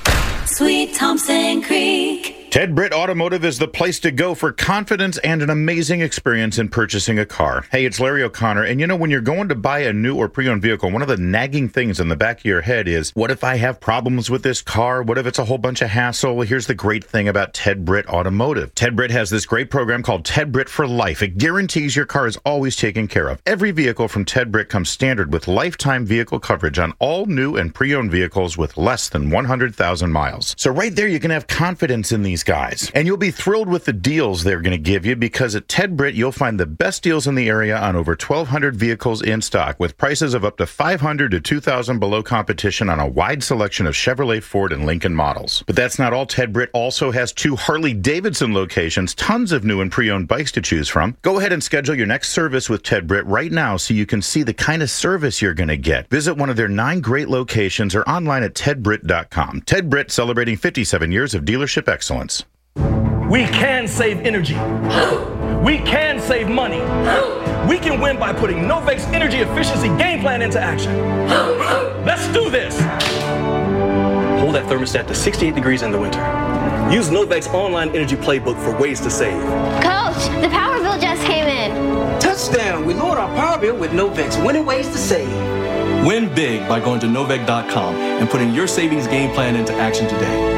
sweet Thompson Creek. Ted Britt Automotive is the place to go for confidence and an amazing experience in purchasing a car. Hey, it's Larry O'Connor, and you know, when you're going to buy a new or pre-owned vehicle, one of the nagging things in the back of your head is, what if I have problems with this car? What if it's a whole bunch of hassle? Well, here's the great thing about Ted Britt Automotive. Ted Britt has this great program called Ted Britt for Life. It guarantees your car is always taken care of. Every vehicle from Ted Britt comes standard with lifetime vehicle coverage on all new and pre-owned vehicles with less than one hundred thousand miles. So right there, you can have confidence in these guys. And you'll be thrilled with the deals they're going to give you, because at Ted Britt, you'll find the best deals in the area on over twelve hundred vehicles in stock, with prices of up to five hundred to two thousand below competition on a wide selection of Chevrolet, Ford, and Lincoln models. But that's not all. Ted Britt also has two Harley-Davidson locations, tons of new and pre-owned bikes to choose from. Go ahead and schedule your next service with Ted Britt right now so you can see the kind of service you're going to get. Visit one of their nine great locations or online at ted britt dot com. Ted Britt, celebrating fifty-seven years of dealership excellence. We can save energy. We can save money. We can win by putting Novac's energy efficiency game plan into action. Let's do this. Hold that thermostat to sixty-eight degrees in the winter. Use Novac's online energy playbook for ways to save. Coach, the power bill just came in. Touchdown! We lowered our power bill with Novac's winning ways to save. Win big by going to Novec dot com and putting your savings game plan into action today.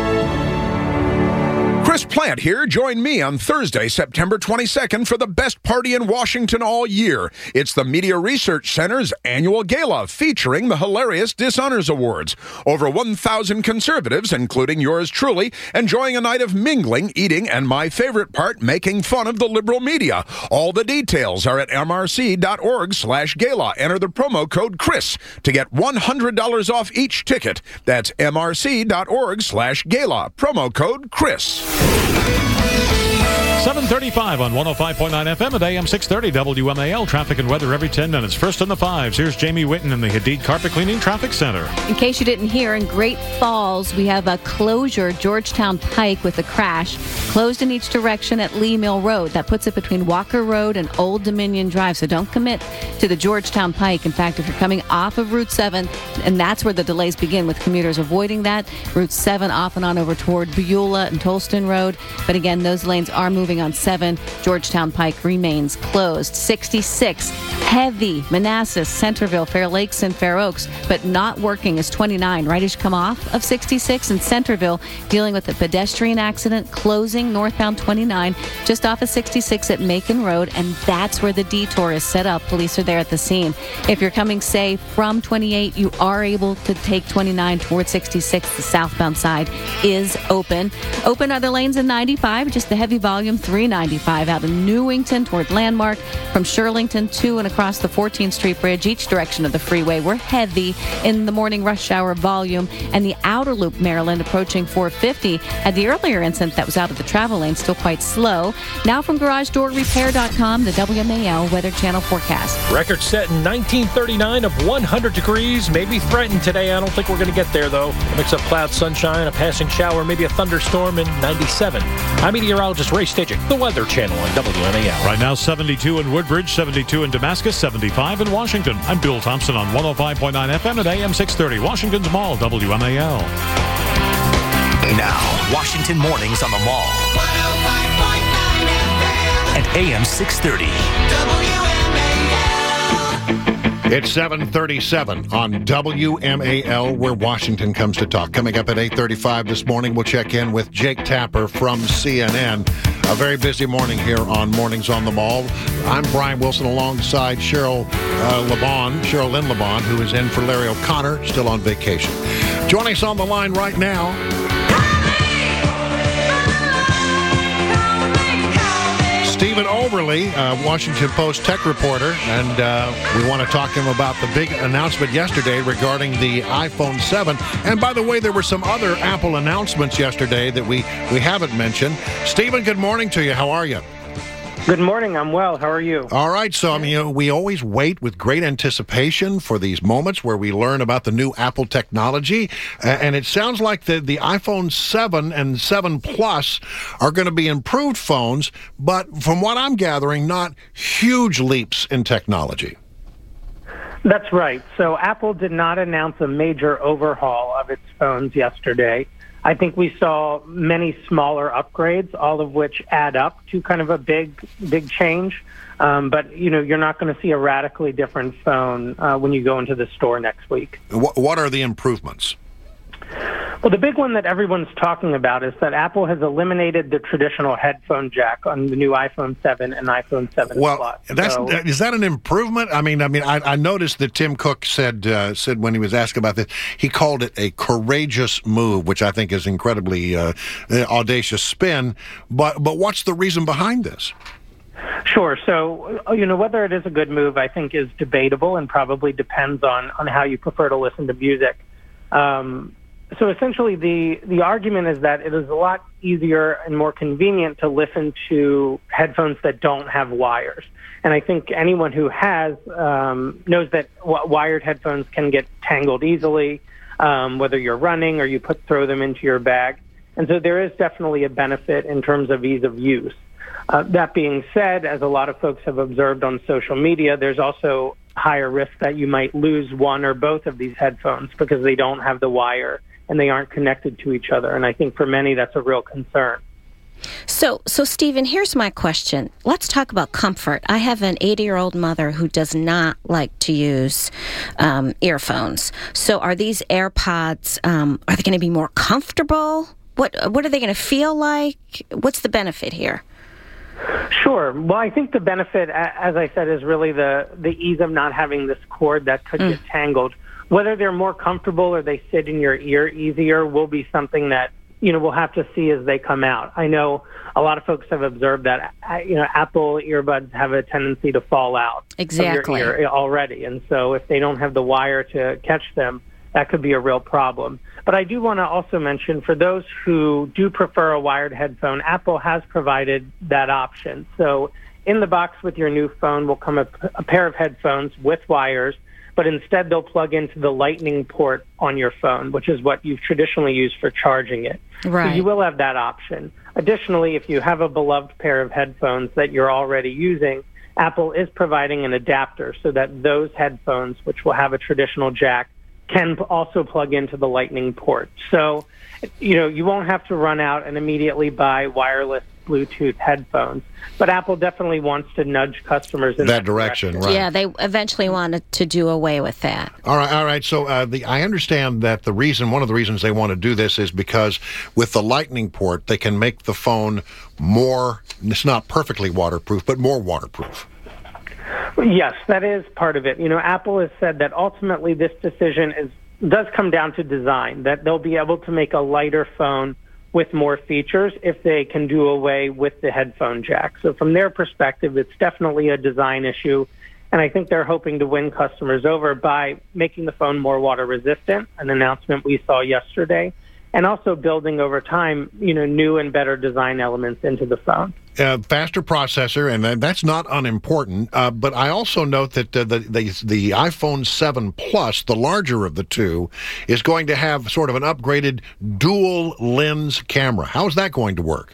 Chris Plant here. Join me on Thursday, September twenty-second for the best party in Washington all year. It's the Media Research Center's annual gala featuring the hilarious Dishonors Awards. Over one thousand conservatives, including yours truly, enjoying a night of mingling, eating, and my favorite part, making fun of the liberal media. All the details are at m r c dot org slash gala. Enter the promo code Chris to get one hundred dollars off each ticket. That's m r c dot org slash gala. Promo code Chris. seven thirty-five on one oh five point nine F M at A M six thirty W M A L. Traffic and weather every ten minutes. First in the fives. Here's Jamie Witten in the Hadid Carpet Cleaning Traffic Center. In case you didn't hear, in Great Falls, we have a closure, Georgetown Pike with a crash. Closed in each direction at Lee Mill Road. That puts it between Walker Road and Old Dominion Drive. So don't commit to the Georgetown Pike. In fact, if you're coming off of Route seven, and that's where the delays begin with commuters avoiding that, Route seven off and on over toward Beulah and Tolston Road. But again, those lanes are moving on seven. Georgetown Pike remains closed. sixty-six, heavy, Manassas, Centerville, Fair Lakes, and Fair Oaks, but not working is twenty-nine. Right as you come off of sixty-six in Centerville, dealing with a pedestrian accident, closing northbound twenty-nine, just off of sixty-six at Macon Road, and that's where the detour is set up. Police are there at the scene. If you're coming, say, from twenty-eight, you are able to take twenty-nine towards sixty-six. The southbound side is open. Open are the lanes in ninety-five, just the heavy volume three ninety-five out of Newington toward Landmark, from Shirlington to and across the fourteenth Street Bridge, each direction of the freeway. We're heavy in the morning rush hour volume, and the outer loop, Maryland, approaching four fifty. Had the earlier incident that was out of the travel lane, still quite slow. Now from garage door repair dot com, the W M A L Weather Channel forecast. Record set in nineteen thirty-nine of one hundred degrees. Maybe threatened today. I don't think we're going to get there, though. Mix up cloud, sunshine, a passing shower, maybe a thunderstorm in ninety-seven. I'm meteorologist Ray Stidgick, the Weather Channel on W M A L. Right now, seventy-two in Woodbridge, seventy-two in Damascus, seventy-five in Washington. I'm Bill Thompson on one oh five point nine F M at A M six thirty. Washington's Mall, W M A L. Now, Washington Mornings on the Mall. one oh five point nine F M. At A M six thirty. W M A L. It's seven thirty-seven on W M A L, where Washington comes to talk. Coming up at eight thirty-five this morning, we'll check in with Jake Tapper from C N N. A very busy morning here on Mornings on the Mall. I'm Brian Wilson alongside Cheryl uh, LeBon, Cheryl Lynn LeBon, who is in for Larry O'Connor, still on vacation. Joining us on the line right now, Stephen Overly, uh, Washington Post tech reporter, and uh, we want to talk to him about the big announcement yesterday regarding the iPhone seven. And by the way, there were some other Apple announcements yesterday that we, we haven't mentioned. Stephen, good morning to you. How are you? Good morning. I'm well. How are you? All right. So, I mean, you know, we always wait with great anticipation for these moments where we learn about the new Apple technology. Uh, and it sounds like the, the iPhone seven and seven Plus are going to be improved phones, but from what I'm gathering, not huge leaps in technology. That's right. So Apple did not announce a major overhaul of its phones yesterday. I think we saw many smaller upgrades, all of which add up to kind of a big, big change. Um, but, you know, you're not going to see a radically different phone uh, when you go into the store next week. What, what are the improvements? Well, the big one that everyone's talking about is that Apple has eliminated the traditional headphone jack on the new iPhone seven and iPhone seven well, Plus. That's, so, is that an improvement? I mean, I mean, I, I noticed that Tim Cook said uh, said when he was asked about this, he called it a courageous move, which I think is incredibly uh, audacious spin. But but what's the reason behind this? Sure. So, you know, whether it is a good move, I think, is debatable and probably depends on, on how you prefer to listen to music. Um, So essentially, the, the argument is that it is a lot easier and more convenient to listen to headphones that don't have wires. And I think anyone who has um, knows that w- wired headphones can get tangled easily, um, whether you're running or you put throw them into your bag. And so there is definitely a benefit in terms of ease of use. Uh, that being said, as a lot of folks have observed on social media, there's also higher risk that you might lose one or both of these headphones because they don't have the wire and they aren't connected to each other. And I think for many, that's a real concern. So, so Stephen, here's my question. Let's talk about comfort. I have an eighty-year-old mother who does not like to use um, earphones. So are these AirPods, um, are they going to be more comfortable? What What are they going to feel like? What's the benefit here? Sure. Well, I think the benefit, as I said, is really the, the ease of not having this cord that could mm. get tangled. Whether they're more comfortable or they sit in your ear easier will be something that, you know, we'll have to see as they come out. I know a lot of folks have observed that, you know, Apple earbuds have a tendency to fall out exactly. of your ear already. And so if they don't have the wire to catch them, that could be a real problem. But I do want to also mention, for those who do prefer a wired headphone, Apple has provided that option. So in the box with your new phone will come a, a pair of headphones with wires, but instead they'll plug into the Lightning port on your phone, which is what you've traditionally used for charging it. Right. So you will have that option. Additionally, if you have a beloved pair of headphones that you're already using, Apple is providing an adapter so that those headphones, which will have a traditional jack, can also plug into the Lightning port. So, you know, you won't have to run out and immediately buy wireless Bluetooth headphones. But Apple definitely wants to nudge customers in that, that direction, direction. Right? Yeah, they eventually wanted to do away with that. All right, all right. So uh, the I understand that the reason, one of the reasons they want to do this is because with the Lightning port, they can make the phone more, it's not perfectly waterproof, but more waterproof. Yes, that is part of it. You know, Apple has said that ultimately this decision is does come down to design, that they'll be able to make a lighter phone with more features if they can do away with the headphone jack. So from their perspective, it's definitely a design issue. And I think they're hoping to win customers over by making the phone more water resistant, an announcement we saw yesterday, and also building over time, you know, new and better design elements into the phone. Uh, faster processor, and that's not unimportant. Uh, but I also note that uh, the, the the iPhone seven Plus, the larger of the two, is going to have sort of an upgraded dual lens camera. How is that going to work?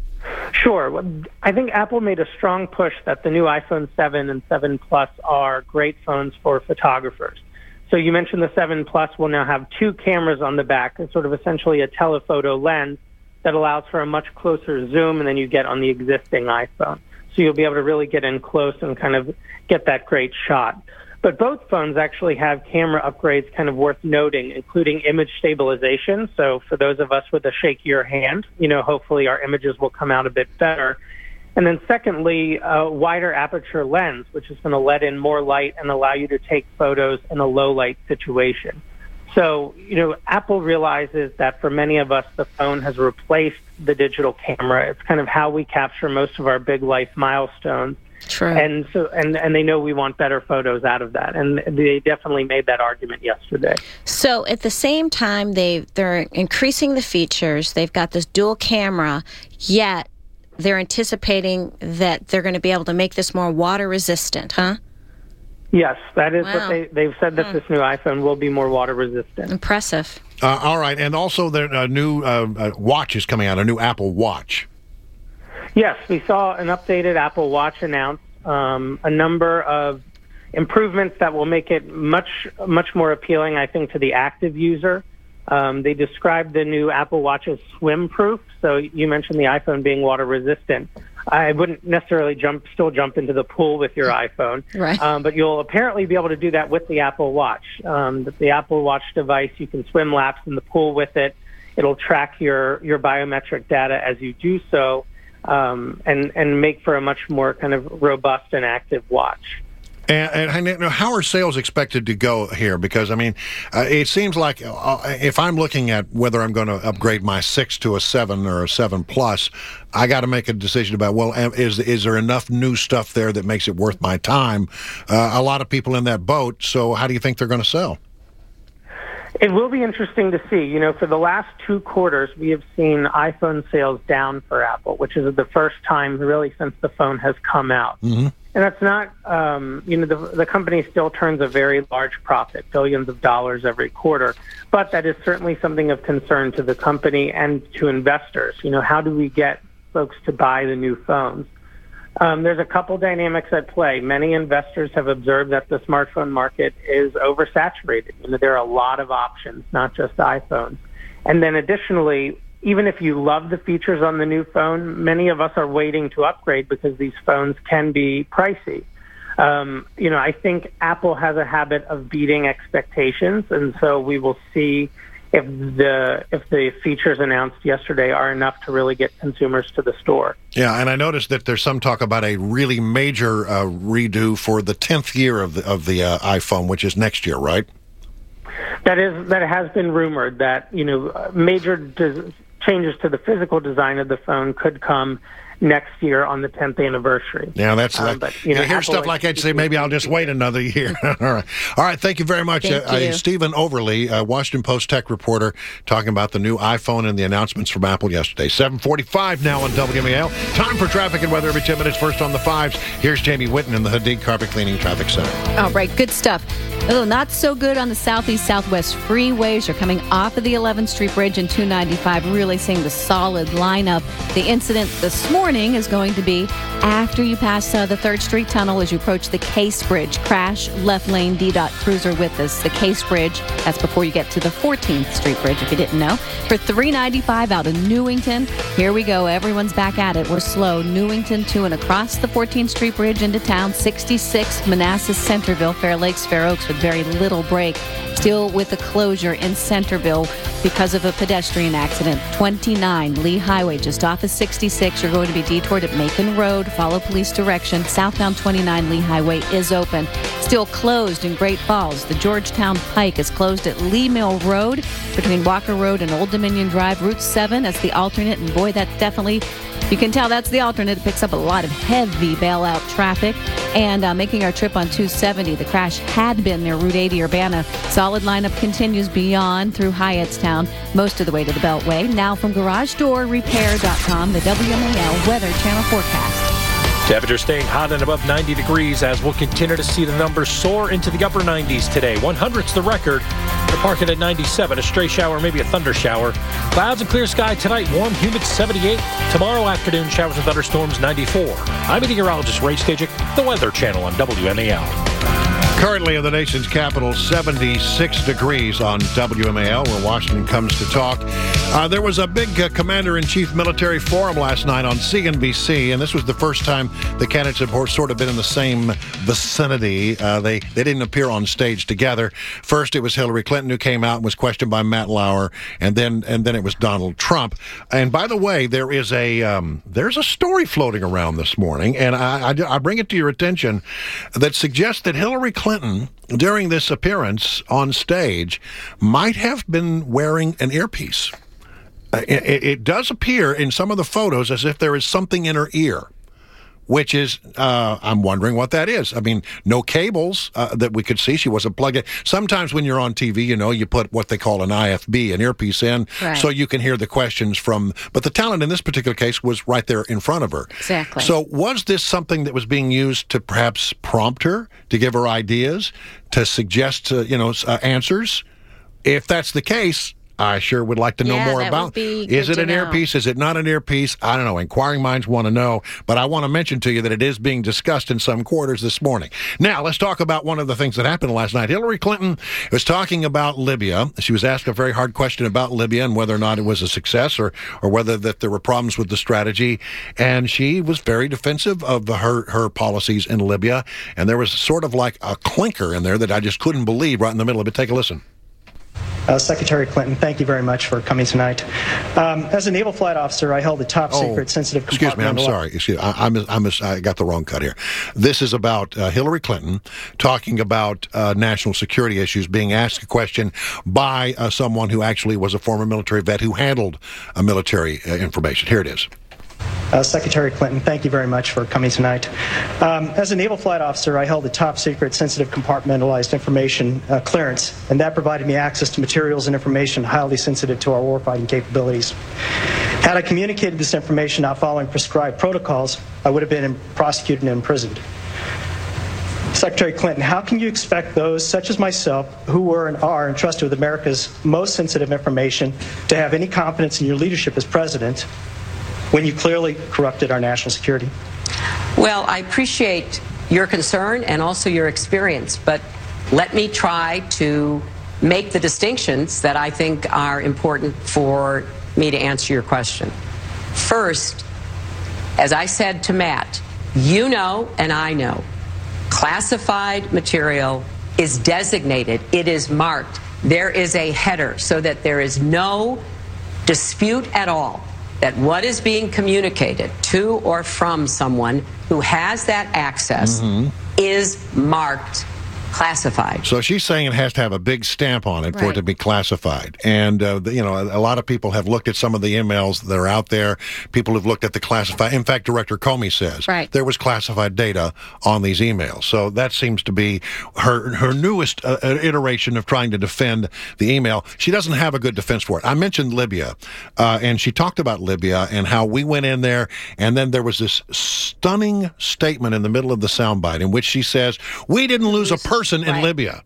Sure. I think Apple made a strong push that the new iPhone seven and seven Plus are great phones for photographers. So you mentioned the seven Plus will now have two cameras on the back, and sort of essentially a telephoto lens that allows for a much closer zoom than you get on the existing iPhone. So you'll be able to really get in close and kind of get that great shot. But both phones actually have camera upgrades kind of worth noting, including image stabilization. So for those of us with a shakier hand, you know, hopefully our images will come out a bit better. And then secondly, a wider aperture lens, which is going to let in more light and allow you to take photos in a low light situation. So, you know, Apple realizes that for many of us, the phone has replaced the digital camera. It's kind of how we capture most of our big life milestones. True. And so, and, and they know we want better photos out of that. And they definitely made that argument yesterday. So at the same time, they, they're increasing the features. They've got this dual camera, yet they're anticipating that they're going to be able to make this more water resistant, huh? Yes, that is wow. what they, they've said, that huh. this new iPhone will be more water resistant. Impressive. Uh, all right, and also their uh, new uh, uh, watch is coming out, a new Apple Watch. Yes, we saw an updated Apple Watch announced, um, a number of improvements that will make it much, much more appealing, I think, to the active user. Um, they described the new Apple Watch as swim-proof. So you mentioned the iPhone being water resistant. I wouldn't necessarily jump, still jump into the pool with your iPhone, right. um, but you'll apparently be able to do that with the Apple Watch. Um, the, the Apple Watch device, you can swim laps in the pool with it. It'll track your, your biometric data as you do so, um, and, and make for a much more kind of robust and active watch. And, and how are sales expected to go here? Because, I mean, uh, it seems like uh, if I'm looking at whether I'm going to upgrade my six to a seven or a seven Plus, I got to make a decision about, well, is is there enough new stuff there that makes it worth my time? Uh, a lot of people in that boat, so how do you think they're going to sell? It will be interesting to see. You know, for the last two quarters, we have seen iPhone sales down for Apple, which is the first time really since the phone has come out. Mm-hmm. And that's not, um, you know, the, the company still turns a very large profit, billions of dollars every quarter. But that is certainly something of concern to the company and to investors. You know, how do we get folks to buy the new phones. Um, there's a couple dynamics at play. Many investors have observed that the smartphone market is oversaturated. You know, there are a lot of options, not just iPhones. And then additionally, even if you love the features on the new phone, many of us are waiting to upgrade because these phones can be pricey. Um, you know, I think Apple has a habit of beating expectations, and so we will see if the if the features announced yesterday are enough to really get consumers to the store. Yeah, and I noticed that there's some talk about a really major uh, redo for the tenth year of the, of the uh, iPhone, which is next year, right? That is that has been rumored that, you know, major des- changes to the physical design of the phone could come next year on the tenth anniversary. Yeah, that's um, like, but, you know, you hear Apple stuff like that, say maybe I'll just wait another year. All right. All right, thank you very much. Thank uh, you. Uh, Stephen Overly, uh, Washington Post tech reporter, talking about the new iPhone and the announcements from Apple yesterday. seven forty-five now on W M A L. Time for traffic and weather every ten minutes. First on the fives, here's Jamie Whitten in the Hadid Carpet Cleaning Traffic Center. All right, good stuff. Oh, not so good on the southeast southwest freeways. You're coming off of the eleventh Street Bridge and two ninety-five, really seeing the solid lineup. The incident this morning is going to be after you pass uh, the third Street Tunnel as you approach the Case Bridge. Crash, left lane, D DOT cruiser with us. The Case Bridge, that's before you get to the fourteenth Street Bridge, if you didn't know. For three ninety-five out of Newington, here we go. Everyone's back at it. We're slow. Newington to and across the fourteenth Street Bridge into town. sixty-six, Manassas, Centerville, Fair Lakes, Fair Oaks with very little break. Still with a closure in Centerville because of a pedestrian accident. twenty-nine, Lee Highway, just off of sixty-six. You're going to be detoured at Macon Road. Follow police direction. Southbound twenty-nine, Lee Highway is open. Still closed in Great Falls. The Georgetown Pike is closed at Lee Mill Road between Walker Road and Old Dominion Drive. Route seven, that's the alternate. And boy, that definitely, you can tell that's the alternate. It picks up a lot of heavy bailout traffic. And uh, making our trip on two seventy, the crash had been near Route eighty Urbana. Solid lineup continues beyond through Hyattstown, most of the way to the Beltway. Now from garage door repair dot com, the W M A L Weather Channel forecast. Temperatures staying hot and above ninety degrees as we'll continue to see the numbers soar into the upper nineties today. one hundred's the record. We're parking at ninety-seven. A stray shower, maybe a thunder shower. Clouds and clear sky tonight. Warm, humid, seventy-eight. Tomorrow afternoon, showers and thunderstorms, ninety-four. I'm meteorologist Ray Stajic, the Weather Channel on W M A L. Currently in the nation's capital, seventy-six degrees on W M A L, where Washington comes to talk. Uh, there was a big uh, Commander-in-Chief military forum last night on C N B C, and this was the first time the candidates have sort of been in the same vicinity. Uh, they, they didn't appear on stage together. First, it was Hillary Clinton who came out and was questioned by Matt Lauer, and then and then it was Donald Trump. And by the way, there is a um, there's a story floating around this morning, and I, I, I bring it to your attention, that suggests that Hillary Clinton Clinton, during this appearance on stage, might have been wearing an earpiece. Uh, it, it does appear in some of the photos as if there is something in her ear, which is, uh, I'm wondering what that is. I mean, no cables uh, that we could see. She wasn't plugged in. Sometimes when you're on T V, you know, you put what they call an I F B, an earpiece in, right, so you can hear the questions from, but the talent in this particular case was right there in front of her. Exactly. So was this something that was being used to perhaps prompt her, to give her ideas, to suggest, uh, you know, uh, answers? If that's the case, I sure would like to know yeah, more that about. Would be is it good an to know. earpiece? Is it not an earpiece? I don't know. Inquiring minds want to know, but I want to mention to you that it is being discussed in some quarters this morning. Now, let's talk about one of the things that happened last night. Hillary Clinton was talking about Libya. She was asked a very hard question about Libya and whether or not it was a success, or, or whether that there were problems with the strategy. And she was very defensive of her, her policies in Libya. And there was sort of like a clinker in there that I just couldn't believe right in the middle of it. Take a listen. Uh, Secretary Clinton, thank you very much for coming tonight. Um, as a naval flight officer, I held a top oh, secret, sensitive excuse me, I'm sorry. Excuse me, I, I'm, I'm, I got the wrong cut here. This is about uh, Hillary Clinton talking about uh, national security issues, being asked a question by uh, someone who actually was a former military vet who handled uh, military uh, information. Here it is. Uh, Secretary Clinton, thank you very much for coming tonight. Um, as a naval flight officer, I held a top secret, sensitive, compartmentalized information uh, clearance, and that provided me access to materials and information highly sensitive to our warfighting capabilities. Had I communicated this information not following prescribed protocols, I would have been prosecuted and imprisoned. Secretary Clinton, how can you expect those such as myself, who were and are entrusted with America's most sensitive information, to have any confidence in your leadership as president when you clearly corrupted our national security? Well, I appreciate your concern and also your experience, but let me try to make the distinctions that I think are important for me to answer your question. First, as I said to Matt, you know and I know, classified material is designated, it is marked, there is a header so that there is no dispute at all that what is being communicated to or from someone who has that access mm-hmm. is marked classified. So she's saying it has to have a big stamp on it right. for it to be classified. And, uh, the, you know, a, a lot of people have looked at some of the emails that are out there. People have looked at the classified. In fact, Director Comey says right. there was classified data on these emails. So that seems to be her her newest uh, iteration of trying to defend the email. She doesn't have a good defense for it. I mentioned Libya, uh, and she talked about Libya and how we went in there, and then there was this stunning statement in the middle of the soundbite in which she says, we didn't lose a person in right. Libya.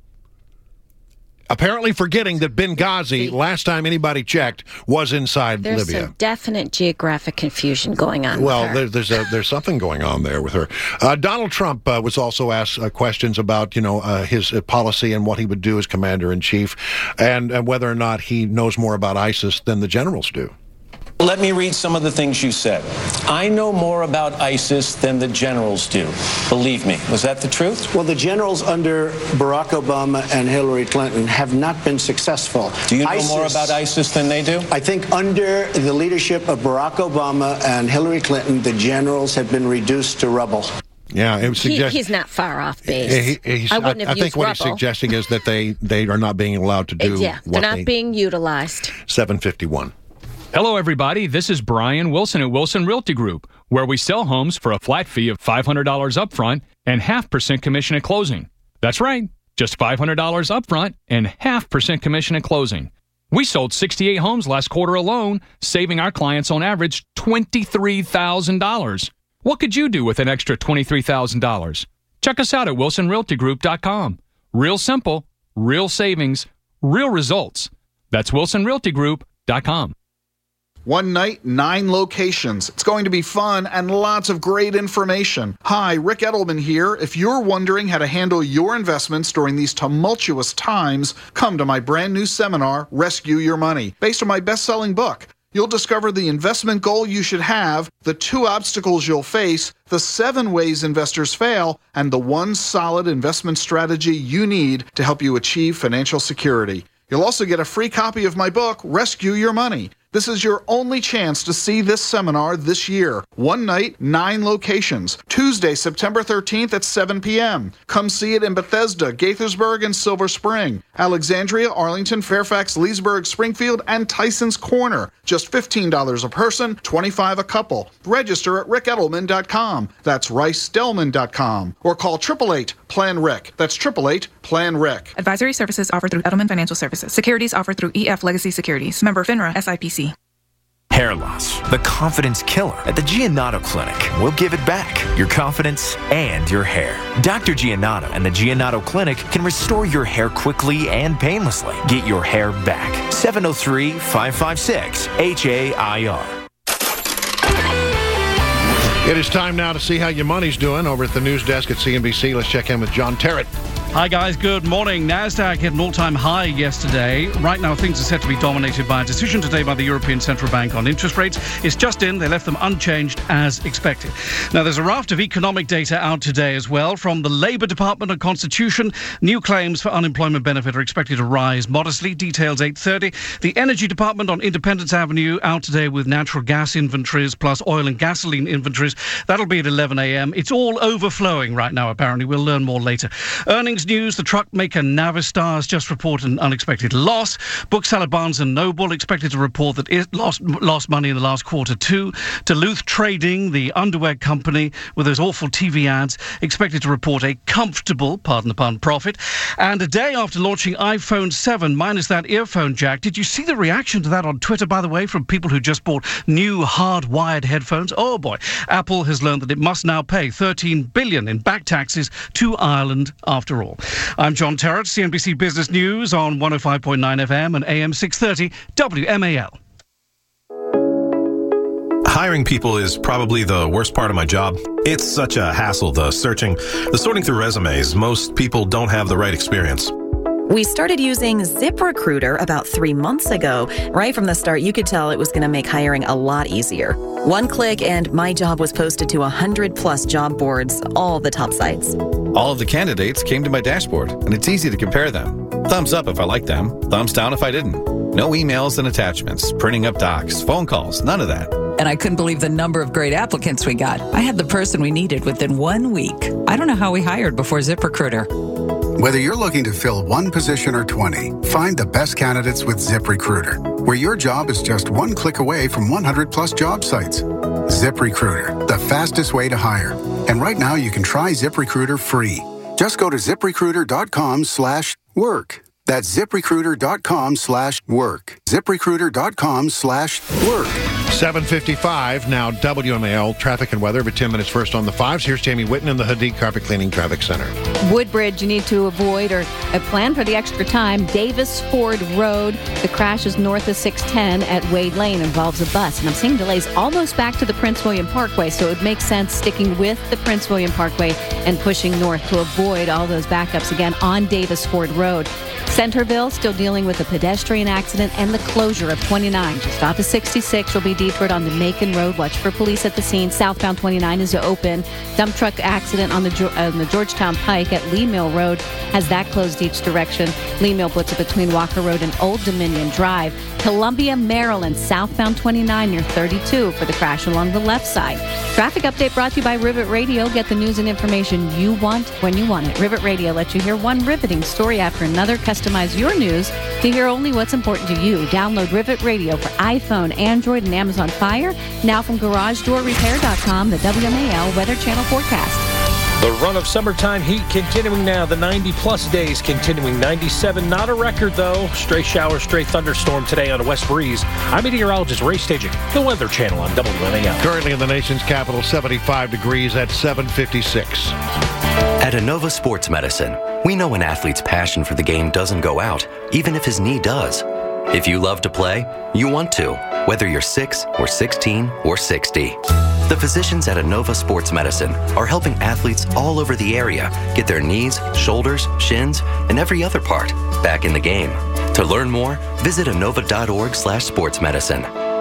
Apparently forgetting that Benghazi, last time anybody checked, was inside there's Libya. There's some definite geographic confusion going on well, with her. Well, there's, a, there's something going on there with her. Uh, Donald Trump uh, was also asked uh, questions about, you know, uh, his uh, policy and what he would do as commander-in-chief, and, and whether or not he knows more about ISIS than the generals do. Let me read some of the things you said. I know more about ISIS than the generals do. Believe me. Was that the truth? Well, the generals under Barack Obama and Hillary Clinton have not been successful. Do you know ISIS, more about ISIS than they do? I think under the leadership of Barack Obama and Hillary Clinton, the generals have been reduced to rubble. Yeah, it was suggest- he, he's not far off base. He, he's, I wouldn't I, have I think what rubble. he's suggesting is that they, they are not being allowed to do yeah, what they're not they, being utilized. seven fifty-one. Hello, everybody. This is Brian Wilson at Wilson Realty Group, where we sell homes for a flat fee of five hundred dollars upfront and half percent commission at closing. That's right, just five hundred dollars upfront and half percent commission at closing. We sold sixty-eight homes last quarter alone, saving our clients on average twenty-three thousand dollars. What could you do with an extra twenty-three thousand dollars? Check us out at wilson realty group dot com. Real simple, real savings, real results. That's wilson realty group dot com. One night, nine locations. It's going to be fun and lots of great information. Hi, Rick Edelman here. If you're wondering how to handle your investments during these tumultuous times, come to my brand new seminar, Rescue Your Money, based on my best-selling book. You'll discover the investment goal you should have, the two obstacles you'll face, the seven ways investors fail, and the one solid investment strategy you need to help you achieve financial security. You'll also get a free copy of my book, Rescue Your Money. This is your only chance to see this seminar this year. One night, nine locations. Tuesday, September thirteenth at seven p.m. Come see it in Bethesda, Gaithersburg, and Silver Spring, Alexandria, Arlington, Fairfax, Leesburg, Springfield, and Tyson's Corner. Just fifteen dollars a person, twenty-five dollars a couple. Register at rick edelman dot com. That's rice delman dot com. Or call eight eight eight, plan rick. That's eight eight eight, plan rick. Advisory services offered through Edelman Financial Services. Securities offered through E F Legacy Securities. Member FINRA S I P C. Hair loss, the confidence killer. At the Giannotto Clinic, we'll give it back, your confidence and your hair. Doctor Giannotto and the Giannotto Clinic can restore your hair quickly and painlessly. Get your hair back. seven oh three, five five six, H A I R. It is time now to see how your money's doing over at the news desk at C N B C. Let's check in with John Terrett. Hi guys, good morning. NASDAQ hit an all-time high yesterday. Right now things are set to be dominated by a decision today by the European Central Bank on interest rates. It's just in, they left them unchanged as expected. Now there's a raft of economic data out today as well from the Labour Department and Constitution. New claims for unemployment benefit are expected to rise modestly. Details eight thirty. The Energy Department on Independence Avenue out today with natural gas inventories plus oil and gasoline inventories. That'll be at eleven a.m. It's all overflowing right now apparently. We'll learn more later. Earnings news, the truck maker Navistar has just reported an unexpected loss. Bookseller Barnes and Noble expected to report that it lost, lost money in the last quarter too. Duluth Trading, the underwear company with those awful T V ads, expected to report a comfortable, pardon the pun, profit. And a day after launching iPhone seven, minus that earphone jack, did you see the reaction to that on Twitter, by the way, from people who just bought new hardwired headphones? Oh boy, Apple has learned that it must now pay thirteen billion dollars in back taxes to Ireland after all. I'm John Terrett, C N B C Business News on one oh five point nine F M and A M six thirty W M A L. Hiring people is probably the worst part of my job. It's such a hassle, the searching, the sorting through resumes. Most people don't have the right experience. We started using ZipRecruiter about three months ago. Right from the start, you could tell it was going to make hiring a lot easier. One click and my job was posted to one hundred plus job boards, all the top sites. All of the candidates came to my dashboard, and it's easy to compare them. Thumbs up if I liked them, thumbs down if I didn't. No emails and attachments, printing up docs, phone calls, none of that. And I couldn't believe the number of great applicants we got. I had the person we needed within one week. I don't know how we hired before ZipRecruiter. Whether you're looking to fill one position or twenty, find the best candidates with ZipRecruiter, where your job is just one click away from one hundred plus job sites. ZipRecruiter, the fastest way to hire. And right now you can try ZipRecruiter free. Just go to ZipRecruiter.com slash work. That's ZipRecruiter.com slash work. ZipRecruiter.com slash work. seven fifty-five, now W M A L traffic and weather, but ten minutes first on the fives. Here's Jamie Whitten in the Hadid Carpet Cleaning Traffic Center. Woodbridge, you need to avoid or uh, plan for the extra time. Davis Ford Road, the crash is north of six ten at Wade Lane, involves a bus. And I'm seeing delays almost back to the Prince William Parkway, so it would make sense sticking with the Prince William Parkway and pushing north to avoid all those backups again on Davis Ford Road. Centerville still dealing with a pedestrian accident and the closure of twenty-nine. Just off of sixty-six will be detoured on the Macon Road. Watch for police at the scene. Southbound twenty-nine is open. Dump truck accident on the, uh, on the Georgetown Pike at Lee Mill Road has that closed each direction. Lee Mill puts it between Walker Road and Old Dominion Drive. Columbia, Maryland, southbound twenty-nine near thirty-two for the crash along the left side. Traffic update brought to you by Rivet Radio. Get the news and information you want when you want it. Rivet Radio lets you hear one riveting story after another. Customize your news to hear only what's important to you. Download Rivet Radio for iPhone, Android, and Amazon Fire. Now from Garage Door Repair dot com, the W M A L Weather Channel forecast. The run of summertime heat continuing now. The ninety-plus days continuing. ninety-seven, not a record, though. Stray shower, stray thunderstorm today on a west breeze. I'm meteorologist Ray Staging, the Weather Channel on W M A L. Currently in the nation's capital, seventy-five degrees at seven fifty-six. At Inova Sports Medicine, we know an athlete's passion for the game doesn't go out, even if his knee does. If you love to play, you want to, whether you're six or sixteen or sixty. The physicians at Inova Sports Medicine are helping athletes all over the area get their knees, shoulders, shins, and every other part back in the game. To learn more, visit Inova.org slash sports medicine.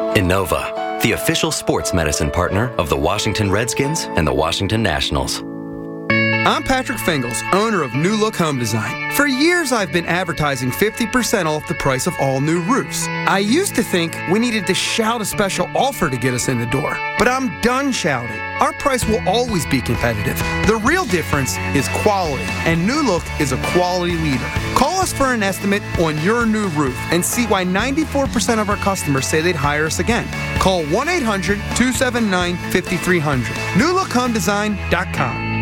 Inova, the official sports medicine partner of the Washington Redskins and the Washington Nationals. I'm Patrick Fingles, owner of New Look Home Design. For years, I've been advertising fifty percent off the price of all new roofs. I used to think we needed to shout a special offer to get us in the door, but I'm done shouting. Our price will always be competitive. The real difference is quality, and New Look is a quality leader. Call us for an estimate on your new roof and see why ninety-four percent of our customers say they'd hire us again. Call one eight hundred two seven nine five three zero zero. new look home design dot com.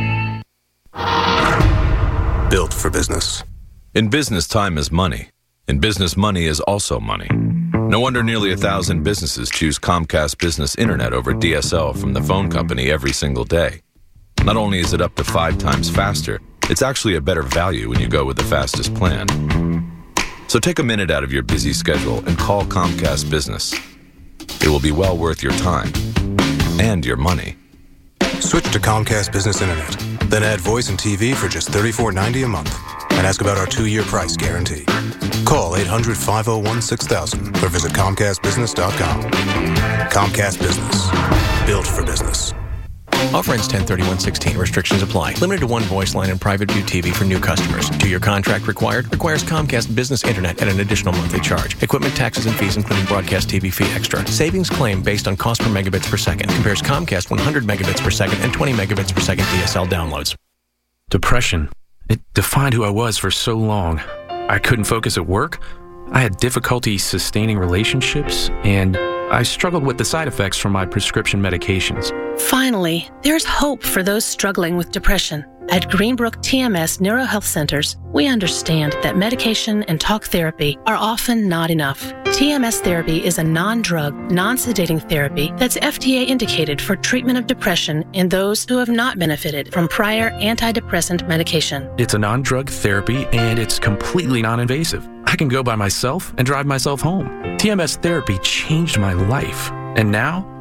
Built for business. In business, time is money. In business, money is also money. No wonder nearly a thousand businesses choose Comcast Business Internet over D S L from the phone company every single day. Not only is it up to five times faster, it's actually a better value when you go with the fastest plan. So take a minute out of your busy schedule and call Comcast Business. It will be well worth your time and your money. Switch to Comcast Business Internet. Then add voice and T V for just thirty-four ninety a month. And ask about our two-year price guarantee. Call eight hundred five oh one six thousand or visit Comcast Business dot com. Comcast Business. Built for business. Offer ends ten thirty-one sixteen. Restrictions apply. Limited to one voice line and private view T V for new customers. Two-year contract required. Requires Comcast Business Internet at an additional monthly charge. Equipment, taxes, and fees, including broadcast T V fee extra. Savings claim based on cost per megabits per second. Compares Comcast one hundred megabits per second and twenty megabits per second D S L downloads. Depression. It defined who I was for so long. I couldn't focus at work. I had difficulty sustaining relationships, and I struggled with the side effects from my prescription medications. Finally, there's hope for those struggling with depression. At Greenbrook T M S Neurohealth Centers, we understand that medication and talk therapy are often not enough. T M S therapy is a non-drug, non-sedating therapy that's F D A indicated for treatment of depression in those who have not benefited from prior antidepressant medication. It's a non-drug therapy, and it's completely non-invasive. I can go by myself and drive myself home. T M S therapy changed my life, and now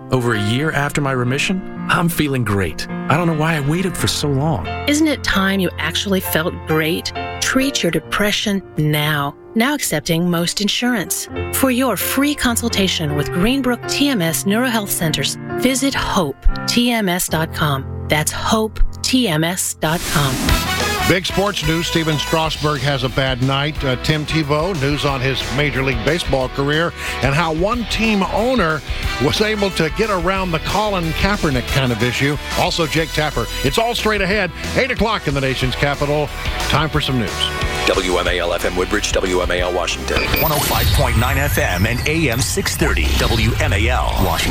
over a year after my remission, I'm feeling great. I don't know why I waited for so long. Isn't it time you actually felt great? Treat your depression now. Now accepting most insurance. For your free consultation with Greenbrook T M S Neurohealth Centers, visit hope T M S dot com. That's hope T M S dot com. Big sports news. Steven Strasburg has a bad night. Uh, Tim Tebow, news on his Major League Baseball career and how one team owner was able to get around the Colin Kaepernick kind of issue. Also, Jake Tapper. It's all straight ahead. eight o'clock in the nation's capital. Time for some news. W M A L F M Woodbridge, W M A L Washington. one oh five point nine F M and A M six thirty. W M A L Washington.